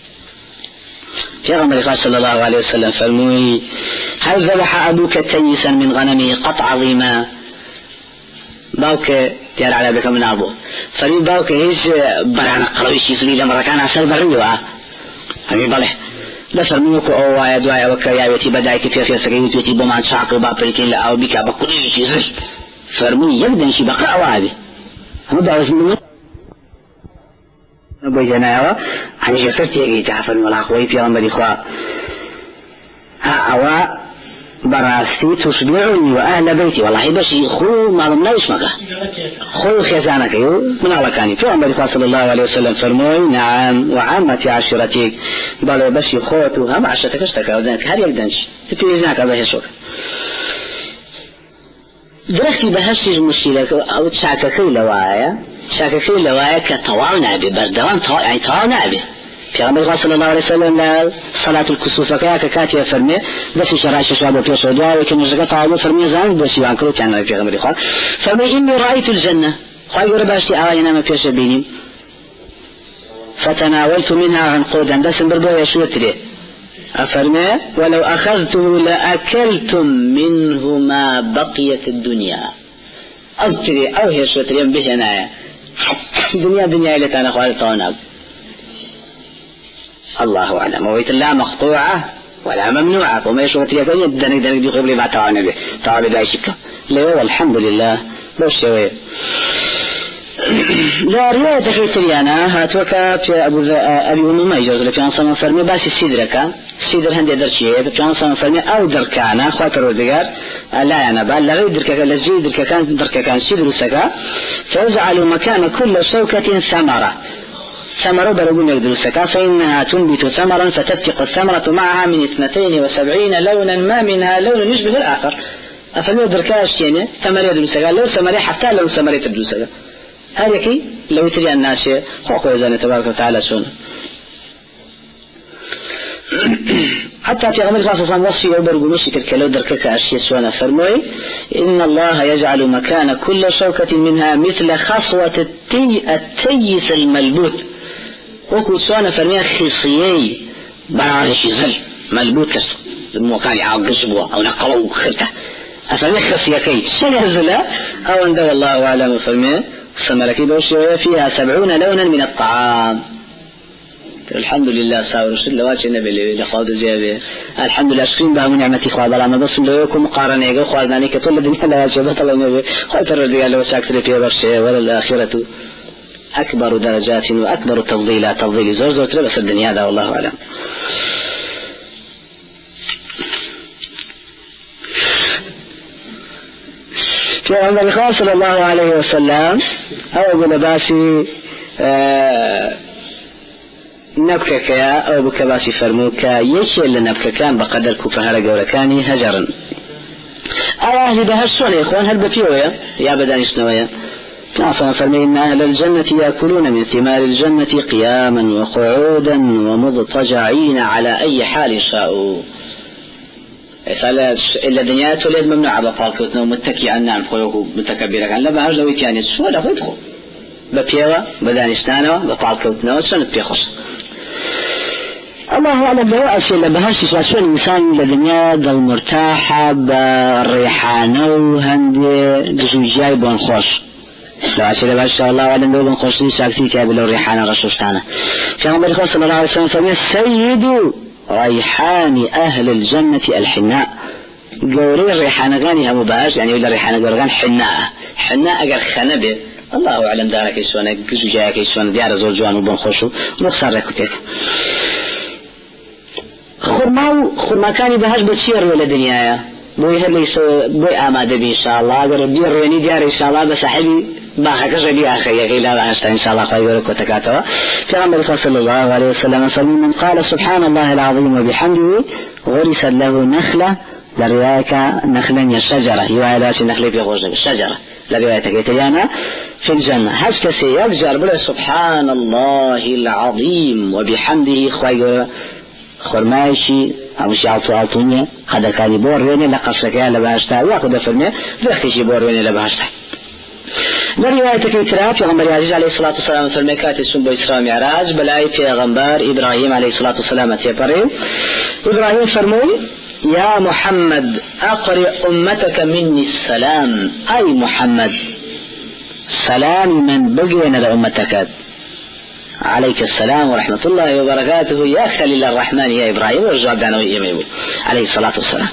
في غمري صلى الله عليه وسلم فرمي هل ذبح أبوك تيسا من غنمه قط عظيما باوك تيار على بك من أبوه فرمي باوك هيش برانا قرويش يسلي لمرة كان أسر بريوه همي بله لسر منك أو وايا دوايا وكريا ويتي بداية كتير سكيت ويتي بمان شاق وبابريكين لأو بك بقريش يسل فرمي يقدن شي بقرأ وهذه هم دعوز منه أبو جناوة عن جفرت يجي تعفن ولا أخوي في غمر إخوة أوا براستي تشبعني وأهل بيتي والله بشي خو ما لم لا يسمك خو خزانك من الله كاني في غمر إخوة صلى الله عليه وسلم فرموي نعم وعامة عشيرتك بل بشي خوتو هم عشرتك اشتكى وذنك هل يقدنش تتويزناك أبا شوك درختي بهشتي المشكلة أو تشاككي لوايا شاككي لوايا كطوال نعبي بردوان طوال يعني طوال نعبي في غمر الله صلى الله عليه وسلم صلاة الكسوف كاتيا فرمي بس شرايش شابه في سعودية وكان نزقى طاوله فرمي زان بس يوانكرو كان في غمر الله فرمي إني رأيت الجنة خاي ورباشتي آينا ما في شبيني فتناولت منها عنقودا بس بربوية شوت ليه أفرمي ولو أخذته لأكلتم منه ما بقيت الدنيا أبتري أو هي شوت ليه به أنا حتى دنيا اللي كان أخوال طوناب الله أعلم ويت لا مقطوعة ولا ممنوعة وما يشوت ليه دنك دي قبل ما تعاون به تعاون به شكا لا والحمد لله لو شوية لا رواية خيتريانا هاتوكا في أبي أمومة يجوز لك أنصر فرمي باس السيدر هندي درشيه في أنصر فرمي أو دركانا خاطر ودقار لا أنا بل لا غير دركا لجي دركا كان سيدر سكا فيجعل مكان كل شوكة ثمرة بلغون يقدر السكا فإنها تنبت ثمرا فتتق الثمرة معها من 72 لونا ما منها لون يشبه الآخر أفرمي دركاش يعني ثمرة يدر السكا لو ثمرة حتى لو ثمرة تبدو السكا هذا لو تري الناس خوخو يزان تبارك وتعالى سون حتى في غمر خاصة وصي يوبرق مشكل كلو دركك أشياء سونا فرموي إن الله يجعل مكان كل شوكة منها مثل خصوة التيس الملبوت وكو سونا فرمي خصيي برارش زل ملبوت كس الموكان يعاق قشبوه أو نقلوا خلته أفرمي خصية كي سنهزلا أو أن دو الله أعلم فرمي سمركي بوشي فيها 70 لونا من الطعام الحمد لله ساور رسول الله النبي اللي خاض زياده الحمد لله شكرين بها من نعمتي خواد الله ما بس لكم مقارنه يقول خوادنا لك طول الدنيا لا شبه الله النبي خاطر الرجال لو ساكتر في برشة ولا الآخرة أكبر درجات وأكبر تفضيل زوج وتلبس الدنيا هذا والله أعلم. في عمر صلى الله عليه وسلم أو بلباسي نبكك أو بكباسي فرموك يشي اللي نبكك كان بقدر كفهر قولكاني هجرا أو أهل بهالسون يا إخوان هل بفيويا يا بدان يسنويا ناصر فرمي إن أهل الجنة يأكلون من ثمار الجنة قياما وقعودا ومضطجعين على أي حال شاءوا إلا الدنيا تولد ممنوع بطاقتنا ومتكي عن نعم خويوكو متكبرك عن لبها لو يتياني السؤال أخو يدخل ببيوة بدانشتانه بطالكوتنه شنو بيخص الله أعلم. لو أشياء بهاش شو الإنسان للدنيا ضل مرتاحة بالريحانة وهندي جزوجاي بنخوش لو أشياء بهاش الله أعلم لو بنخوش لي ساكتي كابل الريحانة رشوشتانه كان بريخ صلى الله عليه وسلم سيد ريحان أهل الجنة الحناء قوري الريحانة غاني هم بهاش يعني ولا ريحانة قورغان حناء أجر خنبه الله أعلم دارك يسونا جزوجاي يسونا ديار زور جوان وبنخوشو نخسر ركوتك خرما كان بهاش بتصير ولا دنيايا بوي هل بوي آماده بي إن شاء الله أقر بير ويني ديار إن شاء الله بس حبي باخك جلي آخر يا غيلا بهاشتا إن شاء الله خير كتكاتوا كما صلى الله عليه وسلم من قال سبحان الله العظيم وبحمده غرست له نخلة لروايك نخلا الشجرة رواية لا نخلة في غرزة الشجرة لروايتك يتيانا في الجنة هاش كسي يفجر بلا سبحان الله العظيم وبحمده خير خرمايشي او شعطو عطوني قد كان بوريني لقصك يا لبهاشتا وياخذ فرمي ذاكشي بوريني لبهاشتا لروايتك يتراب پیغمبر عزيز عليه الصلاة والسلام فرمي كاتي سنبو إسراء معراج بلاي پیغمبر إبراهيم عليه الصلاة والسلام تيبري إبراهيم فرموي يا محمد أقرئ أمتك مني السلام أي محمد سلام من بقينا لأمتك عليك السلام ورحمة الله وبركاته يا خليل الرحمن يا إبراهيم والجواب دانوي يميمو عليه الصلاة والسلام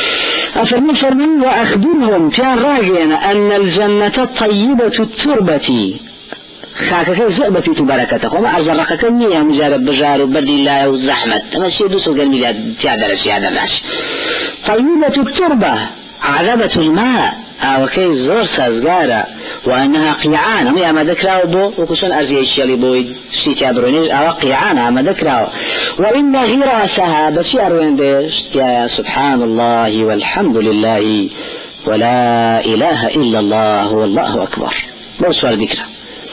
فرمي وأخبرهم كان راجعنا أن الجنة طيبة التربة خاكك زعبة تبركتك وما أرزقك كمية مجارب بجار وبدي الله والزحمة أما شيء دوسو قال ميلاد تيادر لاش طيبة التربة عذبة الماء وكي زور سازقارة وأنها قيعان هم يا ما ذكروا بو وكسون أرزي الشيالي بويد سيتي أبرونيج أو قيعان ما ذكروا وإن غراسها بشير وين ديش يا سبحان الله والحمد لله ولا إله إلا الله والله أكبر لو سؤال ذكره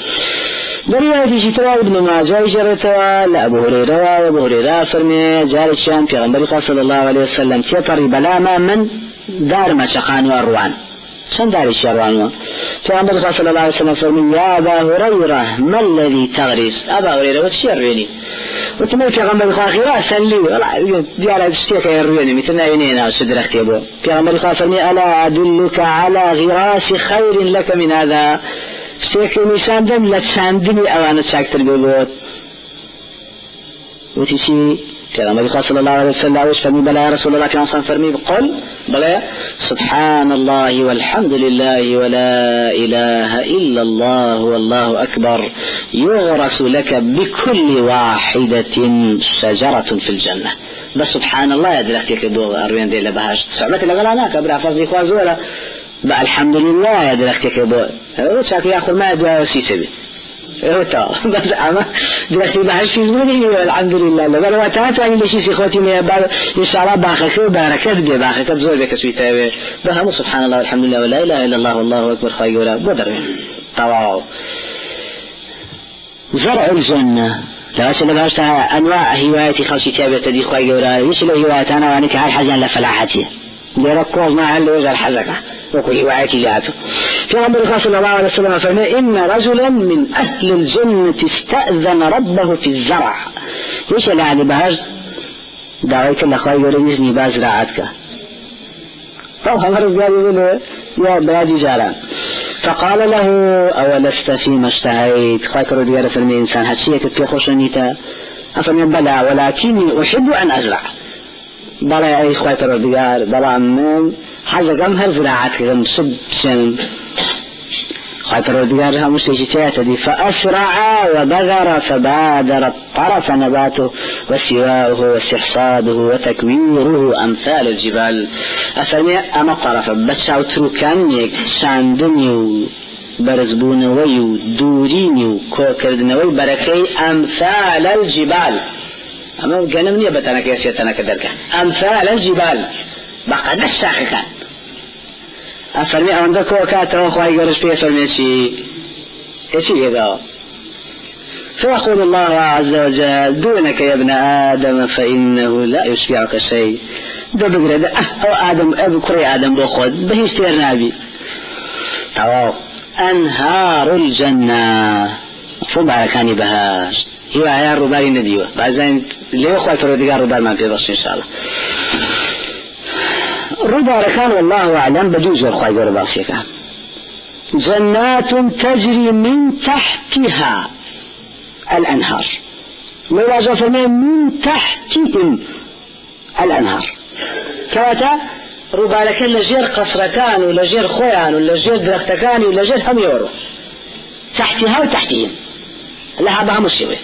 برياتي شترا ابن ماجه جرتوا لأبو هريرة وابو هريرة فرمي جار الشام في غنبري صلى الله عليه وسلم تيطري بلا ما من دار ما شقان وأروان شن دار الشروان في غنبري صلى الله عليه وسلم فرمي يا أبا هريرة ما الذي تغرس أبا هريرة وتشيرني وتمي في غنبري خاخرة سلي والله ديار اشتيك يرويني مثلنا ينينا وشدر اختيبه في غنبري فرمي ألا أدلك على غراس خير لك من هذا شتيك نشان دم لتساندني أوانا تشاكتر بيبوت وتشي كلام النبي صلى الله عليه وسلم وش فرمي بلا يا رسول الله كان فرمي بقول بلا سبحان الله والحمد لله ولا إله إلا الله والله أكبر يغرس لك بكل واحدة شجرة في الجنة بس سبحان الله يدركتك دو أروين دي لبهاش سعبت لغلاناك أبرا فضي خوازولا بقى الحمد لله يدركتك دو شاك ياخذ ما دعا سيسبي بس أما دلوقتي بحث في زمني الحمد لله لا لو تعرف عن شيء اخوتي ما ان شاء الله باخك وبركات باخك بزول بك سويته بهم سبحان الله والحمد لله ولا اله الا الله والله اكبر خير ولا بدر طواو زرع الجنه لا شيء لا انواع هوايتي خلشي تابع تدي خير ولا ايش الهوايات انا وانك على حاجه لفلاحتي يركض مع اللي وجه الحزقه وكل هوايتي جاته في غنبري صلى الله عليه وسلم فرمي إن رجلا من أهل الجنة استأذن ربه في الزرع إيش اللي بهاج دعويك الله خير يريزني بازرعتك طبعا مرز قال يا بلادي جاران فقال له أولست فيما اشتهيت خاكر ديار فرمي إنسان هاتشيك في خوشنيتا أفرمي بلى ولكني أحب أن أزرع بلى يا أخوة الديار بلى من حاجة كم هالزراعات كذا مصب سن خاطر ديارها مستجتات دي فأسرع وبذر فبادر طرف نباته وسواؤه واستحصاده وتكويره أمثال الجبال أسمع أما طرف بشاو تروكانيك شاندنيو برزبونوي دورينيو كوكردنوي بركي أمثال الجبال أما قنمني بتانا كيسيتنا كدرك أمثال الجبال بقى نشاخكا أفرمي عندك وكاته وخواهي قرش فيه فرمي شيء يقول فيقول الله عز وجل دونك يا ابن آدم فإنه لا يشبعك شيء ده بقرد أو آدم أبو قري آدم بخود بهيستير نابي تواو أنهار الجنة فبعد كان بهاش هي عيار رباري نديوه بعدين ليه أخوة الردقاء ربار ما في بس إن شاء الله ربار كان والله أعلم بجوز أخوة الردقاء جنات تجري من تحتها الأنهار لولا جفنا من تحتهم الأنهار كواتا ربارك لجير قصر كان ولجير خوان ولجير درخت كان ولجير هم يورو تحتها وتحتهم لها بها مشيوه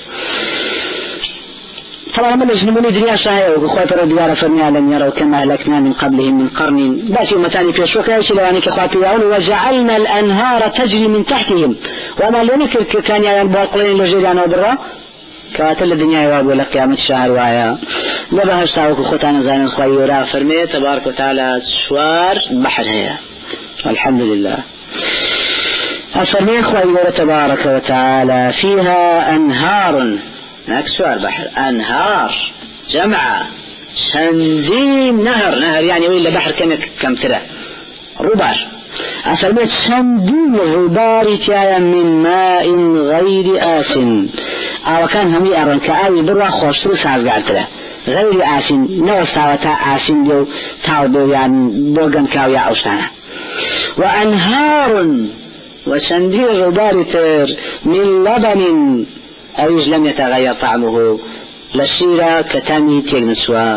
طبعا من الجنون الدنيا شاهية وخوات الردوار فرمي لم يروا كما أهلكنا من قبلهم من قرن باتي متاني في شوكا يشي لواني كخواتي يقول وجعلنا الأنهار تجري من تحتهم وما لونك كان ينبوى قلين لجيريان وبرا كواتل الدنيا يوابو لقيامة شهر وعيا لبها اشتاوك خوتان زين خوي ورا فرمي تبارك وتعالى شوار بحر هي الحمد لله فرمي خوي ورا تبارك وتعالى فيها أنهار أكسوار بحر أنهار جمعة شندين نهر يعني وإلا بحر كم ترى ربار أفرميت شندين ربار تايا من ماء غير آسن أو كان همي أرن كآي برا خوشتر ساز قالتله غير آسن نوستاوتا آسن جو تاودو يعني بوغن كاويا أوشتانا وأنهار وشندين ربار تر من لبن أيج لم يتغير طعمه لشيرة كتامي تيغنسوا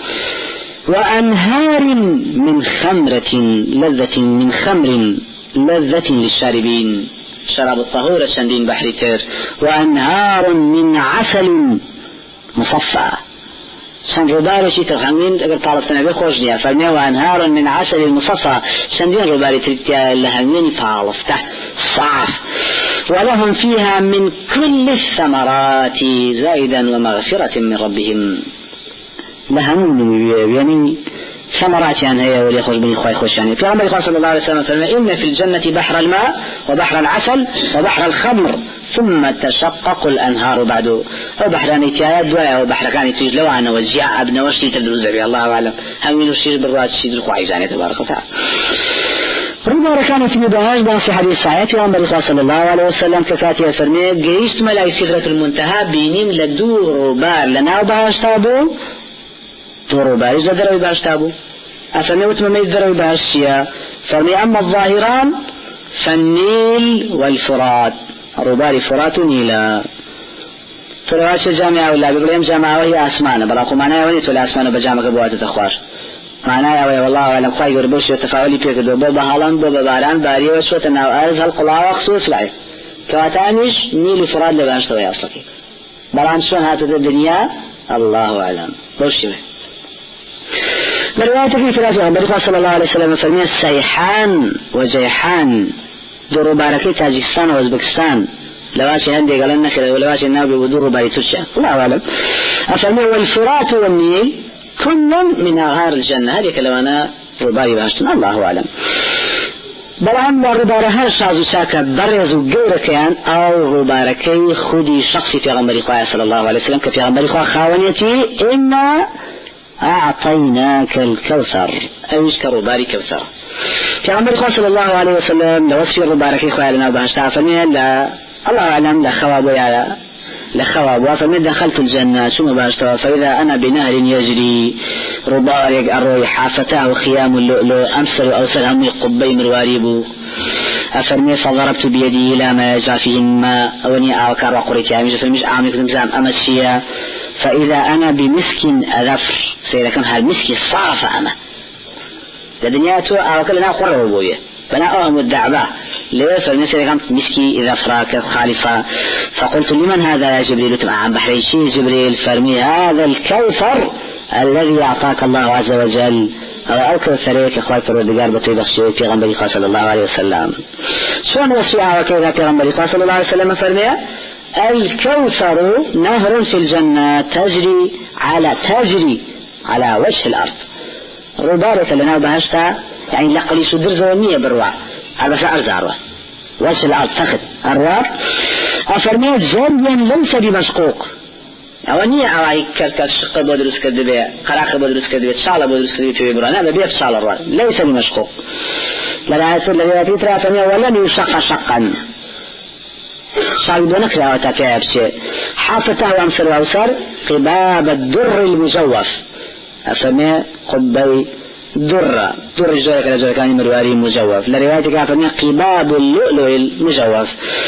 وأنهار من خمرة لذة من خمر لذة للشاربين شراب الطهورة شندين بحر تر وأنهار من عسل مصفى شند رباري شي تفهمين اگر طالبتنا بخوش ليها فرمي وأنهار من عسل مصفى شندين رباري تريتيا لهمين طالبته صعف ولهم فيها من كل الثمرات زائدا ومغفرة من ربهم لهم يعني ثمرات يعني هي ولي خوش بني خوي خوش يعني في عمر صلى الله عليه وسلم فإن في الجنة بحر الماء وبحر العسل وبحر الخمر ثم تشقق الأنهار بعد أو بحران اتيايات دوايا أو بحر كان يتوجد لو أنا والجيع أبنى وشي تدرز بي الله أعلم همين وشير بالرات شيد الخواعي زاني تبارك وتعالى ربما كانت مباهاج في حديث صحيح عمر صلى الله عليه وسلم كفاتي فرمي جيشت ملاي سدرة المنتهى بينيم لدور بار لنا وبهاشتابو دور بار إذا دروا بهاشتابو أفرمي وتمميز دروا بهاشتيا فرمي أما الظاهران فالنيل والفرات رباري فرات نيلا فرواش الجامعة ولا بقولهم جامعة وهي أسمانة بلاقو معناها ونيت ولا أسمانة بجامعة بوات تخوار معناها والله أعلم خواهي قربوش التفاعلي بيكدو بابا هالان بابا باران باري وشوة الناو أرز هالقلاوة خصوص لعي كواتانيش نيل فراد لبانش توي أصلكي بلان شون هاتت الدنيا الله أعلم بوشي برواية في ثلاثة بريقا صلى الله عليه وسلم فرمي السيحان وجيحان دورو باركي تاجيكستان وأوزبكستان لواشي هندي قال لنا كده ولواشي الناوبي ودورو باري ترشا الله أعلم أفرمي والفرات والنيل كل من أغار الجنة هذه كلمانا رباري باشتن الله أعلم بلعن ربارة هر شازو ساكا برزو قوركيان أو رباركي خودي شخصي في غمبري قواه صلى الله عليه وسلم كفي غمبري قواه خاونيتي إنا أعطيناك الكوثر أيش كرباري كوثر في غمبري قواه صلى الله عليه وسلم لوصفي رباركي قواه لنا باشتا فمين لا الله أعلم لخوابو يا لخواب فمن دخلت الجنة ثم باشتوى فإذا أنا بنهر يجري ربارك الروي حافتاه خيام اللؤلؤ أمسر أوسر همي قبي مرواريبو أفرمي فضربت بيدي إلى ما يجرى فيه الماء أوني أوكار وقريتي عميش فمش عامي كنت مزام أمسيا فإذا أنا بمسك أذفر سيدا كان هالمسك الصافة أما لدنياتو أوكار لنا قرر بوية فلا أهم الدعبة ليه فالمسك كانت مسكي إذا فراك خالفة فقلت لمن هذا يا جبريل تبع عن بحري شيء جبريل فرمي هذا الكوثر الذي أعطاك الله عز وجل أو كوثريك أخوات الردقار بطيبخشي في غنبري صلى الله عليه وسلم شون وصيعة وكيف في غنبري صلى الله عليه وسلم فرمي الكوثر نهر في الجنة تجري على وجه الأرض ربارك لنا بهشتا يعني لقلي صدر زونية بروا هذا شعر زاروة وجه الأرض تخذ الراب أفرميت جريا ليس بمشقوق أولنية أوعي كالشقة بودرس كدبية قراقة بودرس كدبية شالة بودرس كدبية في إبرانا ببيت شالة الرأي ليس بمشقوق لرواية ترى فرمي ولم يشق شقا شاق دونك رواية كابشي حافته وامسر واوسر قباب الدر المجوف أفرمي قبي در الجوع كلا كان مرواري مجوف لرواية كافرمي قباب اللؤلؤ المجوف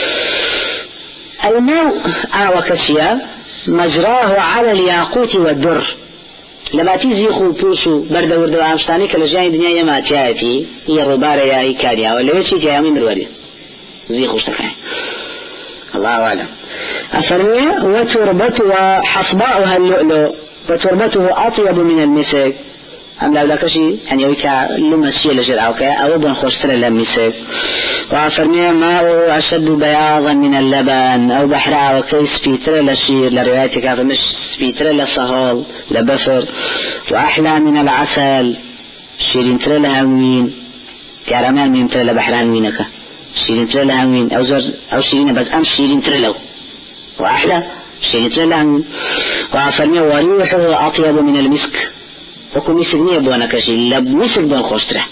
الماء وكسيا مجراه على الياقوت والدر لما تيزي خوبوشو برد ورد وعمشتاني كالجاني دنيا يما تياتي هي ربارة يا إيكاريا ولا يتشي تيامي مرواري زي خوشتكاين الله أعلم أفرمي وتربتها حصباؤها اللؤلؤ وتربته أطيب من المسك أم لا كشي يعني ويكا لما شيء لجرعوك أو بن خوشتر للمسك وأفرمي ماء أشد بياضا من اللبن أو بحراء وكيس سبيتر لشير لروايتك فمش سبيتر لصهول لبصر وأحلى من العسل شيرين تر لهوين كارمان من تر لبحران وينك شيرين تر لهوين أو شيرين بس أم شيرين تر له وأحلى شيرين تر لهوين وأفرمي وريحه أطيب من المسك وكم مسك نيبونا كشي لب مسك بن خوشتره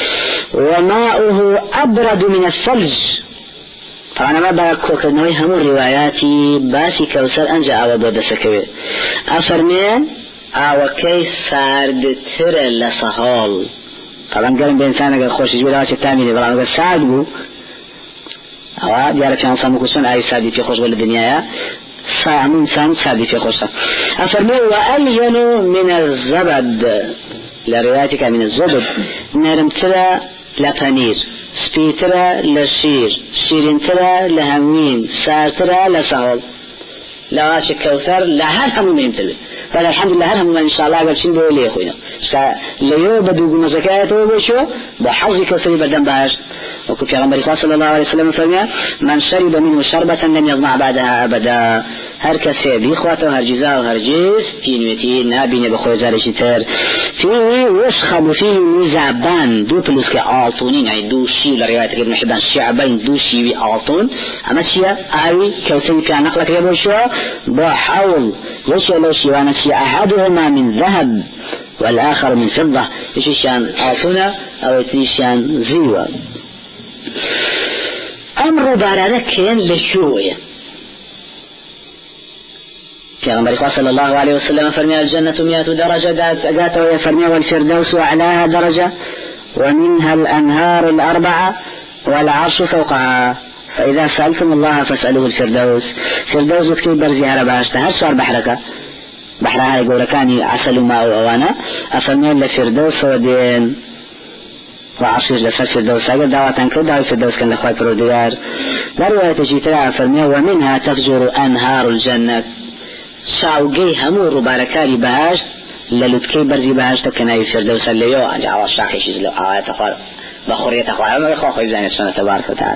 وماؤه أبرد من الثلج طبعا ما بقى كنوي هم رواياتي باسي كوثر أنجا أو بودسكوي أفرمي وكي سارد تر لصهول طبعا قال بإنسانك خوش يجب لها تتامي طبعا قال سارد بو أو ديارة كان صاموكو سن أي سادي في خوش والدنيا من سام سادي في خوش أفرمي وألين من الزبد لرواياتك من الزبد نرمترا لبنير سبيترا لشير شيرينترا لهمين ساترا لسهول لا كوثر لهر هم يمتلي فالحمد لله هر هم إن شاء الله قبل شين بولي يا خوينا ليو بدو مزكاته وبشو بحظ كوثري بدن باش وكفي غنبري صلى الله عليه وسلم فرمي من شرب منه شربة لم يظمع بعدها أبدا هر كسي بيخواته هر جزاء وهر جيس تينويتي نابين بخوي زاري شتر فيه يشخب فيه مزعبان دو بلوسك آلطونين يعني دو شي لرواية ابن حبان شعبين دو شي آلطون اما شيء اي كوتين كان نقلك يبوشو بحول يشي لو شيوانا شي احدهما من ذهب والاخر من فضة يشي شان آلطونة او يتنشان زيوة امر بارانك كين لشوية في غنبري صلى الله عليه وسلم فرمي الجنة 100 درجة قاته يفرمي والفردوس أعلاها درجة ومنها الأنهار الأربعة والعرش فوقها فإذا سألتم الله فاسألوه الفردوس فردوس كتير برزي على باشتها هالسؤال بحركة بحرها يقول كاني عسل ماء أوانا أفرمي الفردوس ودين وعرش لسر فردوس أقول دعوة كده دعوة فردوس كان لأخوة بروديار لا رواية جيتها فرمي ومنها تفجر أنهار الجنة شاوقي همو رباركاري بهاشت للوتكي برزي بهاشت كناي فردوس الليو جاوا شاخي شيء لو آيات أخوار بخورية أخوار ما يخوخ إذن سبحانه تبارك وتعالى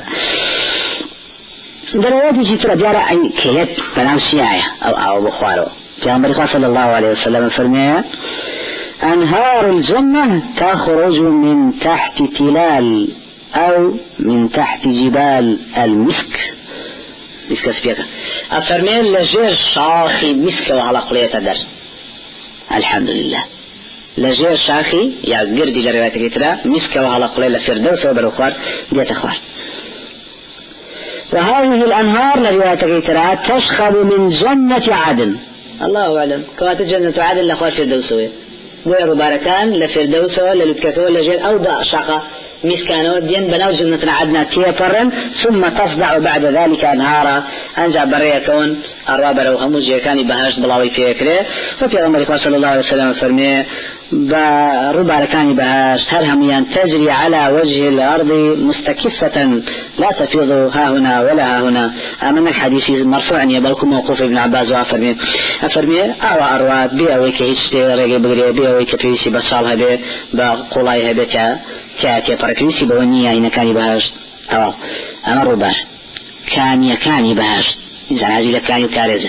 درواتي جيترا جارة أي كيت بنام سيايا أو بخوارو جامبر صلى الله عليه وسلم فرمي أنهار الجنة تخرج من تحت تلال أو من تحت جبال المسك مسك سبيكا أفرمين لجير شاخي مسكة وعلى قلية در الحمد لله لجير شاخي يا قردي لرواية كترا مسكة وعلى قلية لفردوس وبالأخوار ديت أخوار وهذه الأنهار لرواية كترا تشخب من جنة عدن الله أعلم كوات جنة عدن لأخوار فردوسوية ويرو باركان لفردوس للكتو لجير أوضع شاقة مسكانو دين بناو جنة عدن تيفرن ثم تصدع بعد ذلك أنهارا أنجا بريكون الرابع وهمو جيكاني بهاشت بلاوي فيكري وفي عمر صلى الله عليه وسلم فرمي بربع كاني بهاشت هرهميان تجري على وجه الأرض مستكفة لا تفيض ها هنا ولا ها هنا من الحديث مرفوع يبالكم موقوف ابن عباس أفرمي أو أروات بيأويك هيتشتي رقي بغري بيأويك فيسي بصالها بي بقولايها بيتا تاتي فرقيسي بونية إن كاني بهاشت أو أنا ربع كاني بهاشت إنسان عزيزة كاني كارزة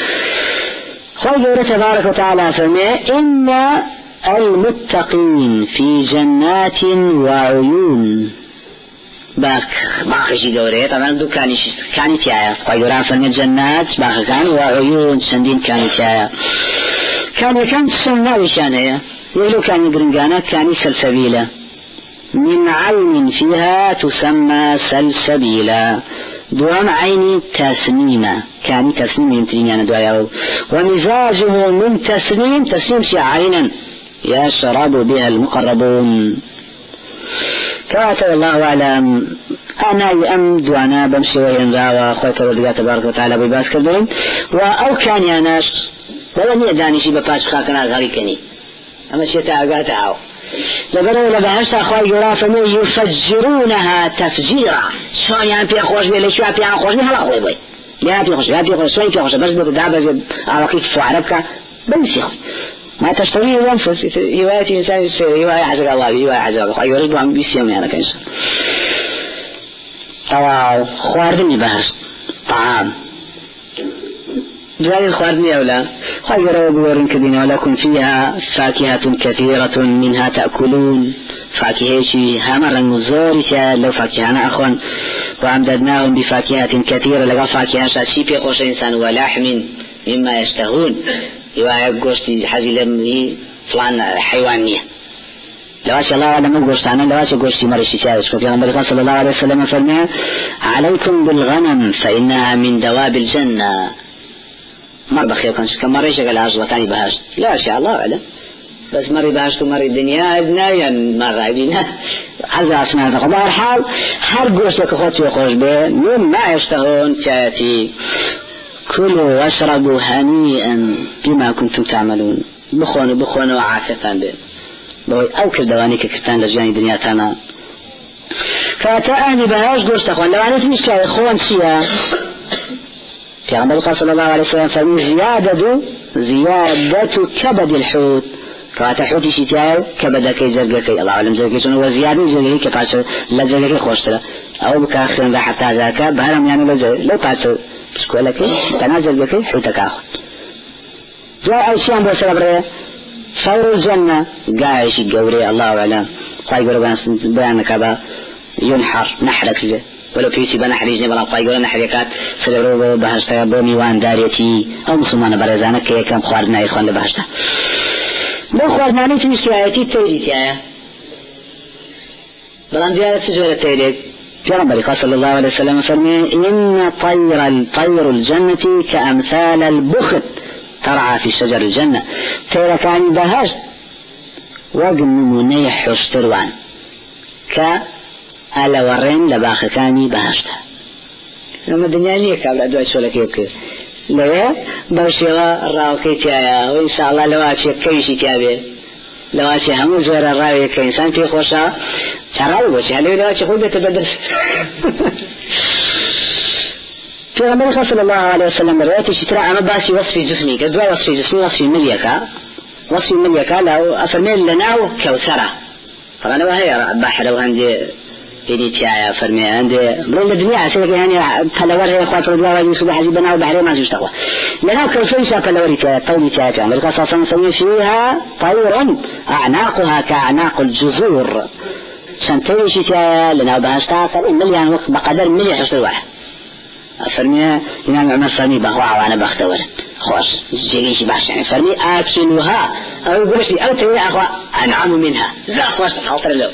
خوض تبارك وتعالى فرمي إن المتقين في جنات وعيون باقي شي دوري طبعا دو كاني تيايا خوض فرمي الجنات باقي كان وعيون سندين كاني تيايا كان سنة وشانية يقولوا كاني قرنقانا كاني سلسبيلة من عين فيها تسمى سلسبيلا دوام عين تسنيمة كان تسنيم يمترين يعني دعاء ومزاجه من تسنيم شي عينا يشرب بها المقربون كاتب الله أعلم أنا أمد وأنا بمشي وينزا وأخوة الله تبارك وتعالى بباس كردون وأو كان ياناش ولم يداني شي بباش خاكنا غاريكني أما شي تعاو لبرو لبهشت أخوة يرافمو يفجرونها تفجيرا شون يعني في أخوش بي شو في أخوش بي هلا خوي بي لا في أخوش شوي في أخوش بس بدعبة عواقيت فعربك بنسي ما تشتريه ينفس رواية إنسان رواية حجر الله رواية حجر الله يريد أن بيسيوم يعني كإنسان طواو خواردني بهشت طعام جاي خواردني أولا خير بورن كدين ولكم فيها فاكهة كثيرة منها تأكلون فاكهة شي همرا مزورك لو فاكهة أنا أخوان وأمددناهم بفاكهة كثيرة لقى فاكهة شي في قوش إنسان ولحم مما يشتهون يوايا قوشتي حزي لمي فلان حيوانية لواشي الله أعلم قوشتانا لواشي قوشتي مرشي شايش وفي غنبري صلى الله عليه وسلم فرمي عليكم بالغنم فإنها من دواب الجنة ما بخير كان كم مرة يشغل عجلة تاني بهاش لا شاء الله أعلم بس مرة بهاش ومرة الدنيا ابناء مرة عيدنا هذا أسماء تقدر حال هر قوش لك أخوتي وخوش به مما يشتهون تأتي كلوا واشربوا هنيئا بما كنتم تعملون بخونوا وعافيتان به أو كردواني كتان لجاني دنيا تانا فأتأني بهاش قوش تخوان لو عنيت مش كاي خوان سيا في عمر صلى الله عليه وسلم فمن زيادة كبد الحوت فأتى حوتي شتاو كبدك زرقك الله أعلم زرقك شنو وزيادة زرقك كفاش لا زرقك خوشتلا أو بكاخرين حتى ذاك بهرم يعني لو فاش سكولك تنازل بك حوتك أخذ جاء الشيء بسبب صور الجنة قاعش الجوري الله أعلم خايقوا بيانك هذا ينحر نحرك زي ولو في سبا نحري جنب الله خايقوا نحركات سلبرو بهشتا بومي وان داريتي أو مسلمان برزانك كي كم خواردنا إخوان لبهشتا بو خواردنا نيتي آياتي تيريتي آية بلان ديارة سجورة تيريت في رمضي صلى الله عليه وسلم فرمي إن طير الجنة كأمثال البخت ترعى في شجر الجنة تيرا كان بهشت وقم نيح وشتروان كألا ورين لباخ كاني بهشتا لما الدنيا نيك قبل أدوى شولك يبكي ليه بوشيغا الراوكي تيايا وإن شاء الله لواتي كيشي تيابي لواتي همو زور الراوي كإنسان تي خوشا شراوي بوشي هلو لواتي خوبة تبدل في غمبر صلى الله عليه وسلم روايتي شترا أنا باسي وصفي جسمي قدوا وصفي جسمي وصفي مليكا لو أفرمين لناو كوثرة فأنا وهي بحر وهندي إيدي تيايا فرمي عندي برون الدنيا عسيرك يعني فلور هي اخوات رضي الله يوسف حجيبنا وبحرين ما جوش تقوى لنا كوفيشا فلوري طولي تيايا أمريكا صلى الله عليه وسلم فيها طير أعناقها كأعناق الجزور شنتيش تيايا لنا وبهاشتا فرمي مليان وقت بقدر مليان حشر واحد فرمي إمام عمر فرمي بهواء وأنا بختور خوش جريش باش يعني فرمي آكلها أو يقولش لي أو تري أخوة أنعم منها لا خوش خاطر له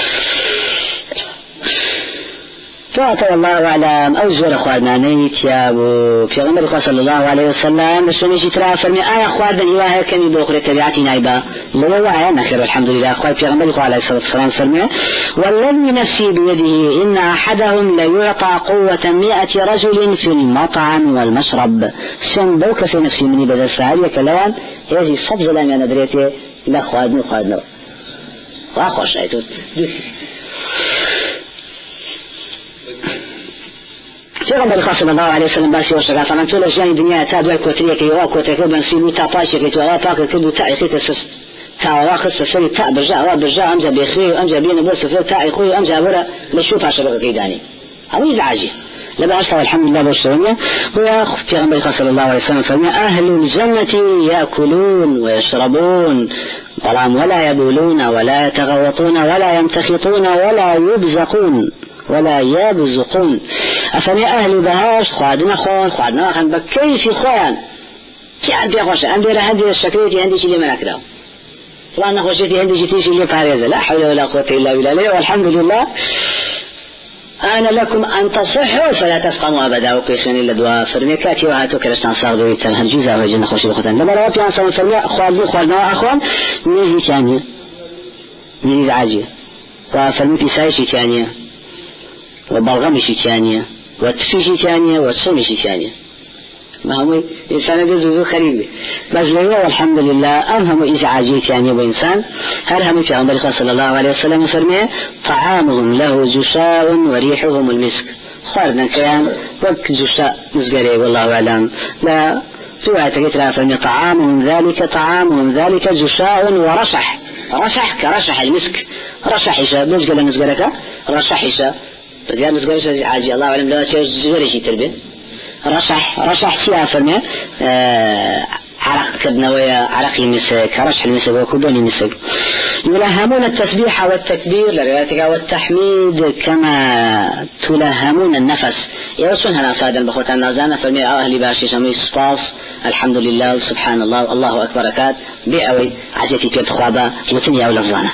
فأتى الله أعلم أوزر أخواننا نيت يا أبو في غمر صلى الله عليه وسلم السنة ترى فرمي أخواننا إيوه كني بأخرى تبعتي نايبا لو وعينا خير الحمد لله أخوان في غمر عليه الصلاة والسلام فرمي والذي نفسي بيده إن أحدهم ليعطى قوة 100 رجل في المطعم والمشرب سنبوك في نفسي مني بدل السعالية كلوان هذه الصبزة لأني أنا دريتي لا خوادنا وأخوة شايتون في غمر صلى الله عليه وسلم باسي وشغا فمن تولى جاني الدنيا تابع كوتريك يوا كوتريك بنسيلو تاباشك يتوى باك كدو تعيقيك تاواخ السفري تاع برجاء أمجا بخير أمجا بينا بس سفر تاع خوي أمجا برا لشوف عشان قيداني هذا يزعجي لما أشتغل الحمد لله بالشرية هو في غمر صلى الله عليه وسلم فرمي أهل الجنة يأكلون ويشربون ولا يبولون ولا يتغوطون ولا يمتخطون ولا يبزقون ولا يبزقون أفني أهل بهاش خوادنا خان بكيف خوان كي عندي خوش عندي هذه الشكلية عندي شيء ما نكره فلان نخوشيتي عندي جيتيش اللي فارزة لا حول ولا قوة إلا بالله والحمد لله أنا لكم أن تصحوا فلا تسقموا أبدا وقيسين إلا دعاء فرميكاتي وهاتو كرشتان صاغدوي تنهجيزا وجن خوشي بخطان لما رواتي عن صلى فرمي خوالنا أخوان نيجي ثانية نيجي عاجية وفرميتي سايشي ثانية وبلغمشي ثانية وتفيشي ثانية وتصومشي ثانية ما هو إنسان جزء خريب بس والحمد لله أهم إزعاجي ثانية وإنسان هل هم في عمر صلى الله عليه وسلم فرمي طعامهم له جشاء وريحهم المسك خارنا كان وك جشاء مسقري والله أعلم لا رواية كترى فرمي طعامهم ذلك جشاء ورشح رشح كرشح المسك رشح إشاء بيش قال مسقرك رشح إشاء فقال مسقرك عاجي الله أعلم لا تجري شيء تربي رشح سيا فرمي عرق كبنوية عرق المسك رشح المسك وكبون المسك يلهمون التسبيح والتكبير لروايتك والتحميد كما تلهمون النفس يوصلها ناسادا بخوتان نازانا فرمي أهلي باشي شمي سباس الحمد لله سبحان الله الله أكبر كات بأوي عجتي كيف خوابا وتنيا ولفظانا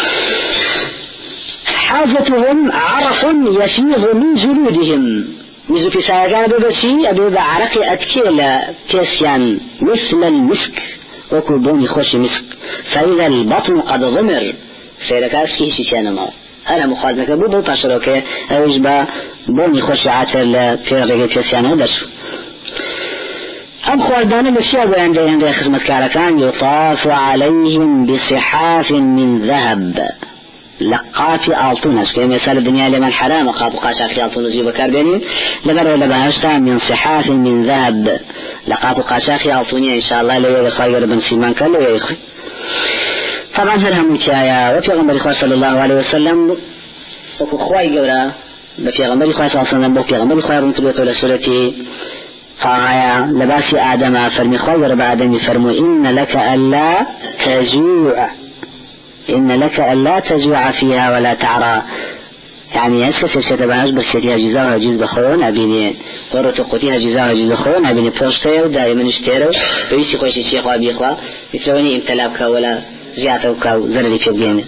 حاجتهم عرق يسيغ من جلودهم ميزو في ساقان ببسي أبيض عرق أتكيل كيسيان مثل المسك وكبوني خوش مسك فإذا البطن قد ضمر سيركاس فيه شيشان ما أنا مخاطبك بو تشروكي أوجبا بوني خوش عاتل تيرغي كيسيان هدرش أم خواردان الأشياء عند خدمة كاركان يطاف عليهم بصحاف من ذهب لقات ألطونس كما يسأل الدنيا لمن حرام وقابو قاشا في ألطونس يبكار بينين لبرو لبهاشتا من صحاف من ذهب لقابو قاشا في ألطونيا إن شاء الله لو يخير بن سيمان كله يخي طبعا هرهم كايا وفي غنبري خواه صلى الله عليه وسلم وكو خواهي قورا بفي غنبري خواه صلى الله عليه وسلم وفي غنبري خواه رمتبه طول سورتي طاعيا لباسي آدم فرمي خواه رب آدم فرمو إن لك ألا تجوع فيها ولا تعرى يعني يسكس الشتبانش بس يتيها جزاها جزء بخوان أبيني ورطو قوتيها جزاها جزء بخوان أبيني بوشتير دائما اشتيرو ويسي خوشي شيخوا بيخوا يسلوني امتلابك ولا زيادتك وزردي في الجنة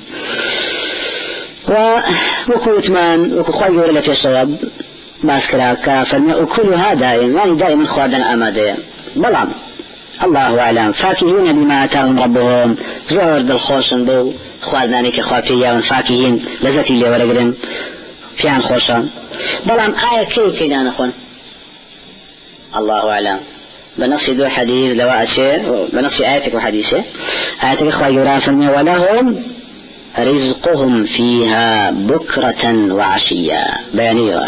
وكو إتمان وكو خواهي ولا في الشباب ماسكراك فالمأكل هذا يعني دائما خوادنا أماديا بلعم الله أعلم فاكهين بما أتاهم ربهم زور بالخوشن بو خوادناني كخواتيا فاكهين لذتي اللي ورقرن في عن خوشان بلعم آية كي دانا خون الله أعلم بنفس دو حديث لواء شيء بنفس آياتك وحديثه آياتك خواهي ورافن ولهم رزقهم فيها بكرة وعشية بيانية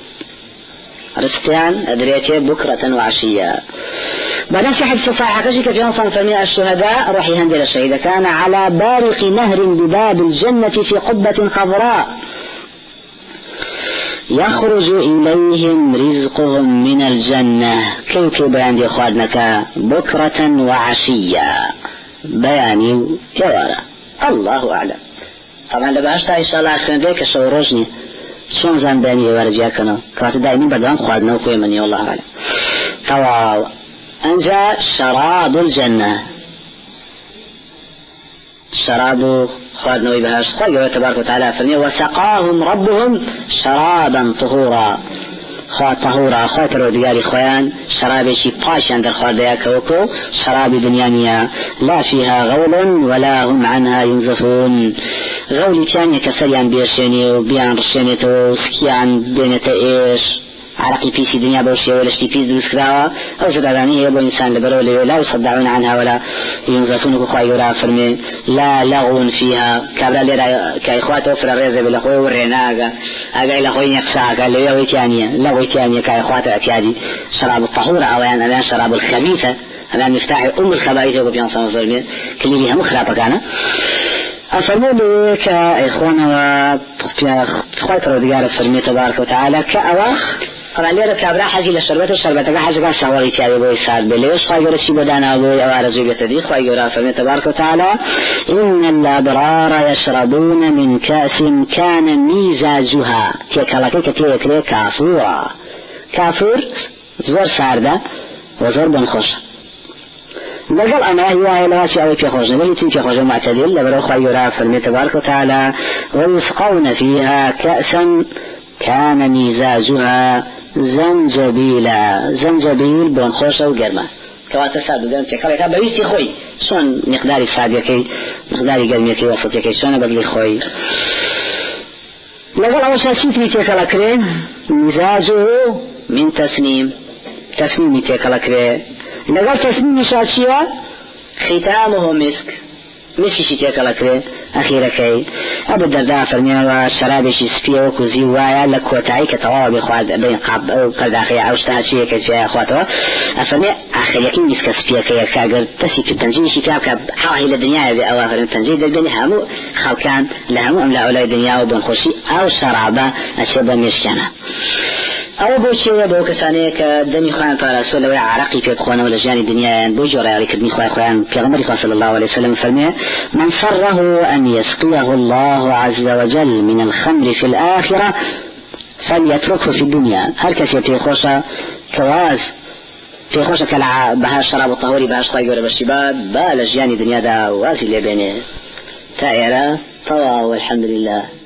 رزقيان أدريتي بكرة وعشية بنفس حديث صحيح كشك في أنصان فرمي الشهداء روحي هندل الشهيد كان على بارق نهر بباب الجنة في قبة خضراء يخرج إليهم رزقهم من الجنة كيف بيان إخوانك بكرة وعشية بياني كوارا الله أعلم طبعا لبعشتها إن شاء الله عشان ذلك الشوروجني شون زان بياني ورجاكنا كانت دائما بدان خوادنا وكوي مني والله أعلم طواو أنجا شراب الجنة شراب خوادنا ويبهاش خواه تبارك وتعالى فرمي وسقاهم ربهم شرابا طهورا خواه طهورا خواه ترودقاري خوان شرابي شي باشا در خواه دياك وكو شراب دنيانيا لا فيها غول ولا هم عنها ينزفون غولي كان يكسريان بيرشيني وبيان رشينيتو سكيان بينتا ايش عرقي فيسي دنيا بوشي ولا شتي فيس دوسكراوا او زداداني يبو انسان لبرولي لا يصدعون عنها ولا ينزفون وخوا يورا فرمي لا لغو فيها كابلا ليرا كايخوات وفر الرزة بالاخوي والريناغا اقا الاخوي يقساك اللي يوي تانية لغوي تانية كايخوات اعتيادي شراب الطهورة او يعني الان شراب الخبيثة الان مفتاح ام الخبائث وقف ينصان فرمي كلي بيها مخرابة كان أفرموا لي كإخوانا وخوات روديار فرمي تبارك وتعالى كأواخ طبعا ليرا كابرا حاجي للشربات والشربات حاجي قاس سواري تيابي بوي ساد بليش خواهي قرسي بدانا بوي أوارزو قتدي خواهي قرا فرمي تبارك وتعالى إن الأبرار يشربون من كأس كان ميزاجها كيكالكي كافورا كافور زور ساردة وزور بنخوش لقل أنا هي لواشي أو تخرج نبي تخرج معتدل لبرو خير فرمي تبارك وتعالى ويسقون فيها كأسا كان مزاجها زنجبيلا زنجبيل بون خوش وقرمة كواتا ساد بدون تكرر بيستي خوي شون مقدار ساديكي مقدار قرميكي وسطيكي شون بدلي خوي لقل أول شيء تكرر كريم مزاجه من تسنيم تكرر كريم لقل تسنيم شاشية ختامه مسك تكرر كريم أخيرا كي أبو الدرداء فرمينا وشرابش سفيه وكوزي ويا لكوتاي كتواب إخوات بين قاب أو قرداخي عوشتها شيء كجاء إخواته أفرمي آخر يكين مسك سفيه كي كاقر تسي التنجيل شكاك حاهي للدنيا ذي أواخر التنجيل الدنيا همو خلقان لهمو أم لا أولي الدنيا وبن خوشي أو شرابة أشبه مشكانا أو بوشي بو كساني كدمي خوان فارسول لو عرقي في بخوانا ولا جاني الدنيا بوجو رأي كدمي خوان في غمري صلى الله عليه وسلم فرمي من سره أن يسقيه الله عز وجل من الخمر في الآخرة فليتركه في الدنيا هل كسي في خوشة كواز في خوشة كالع بها الشراب الطهوري بها شخوي قولة بالشباب بالجاني الدنيا دا وازي اللي بينه تائرة طوى والحمد لله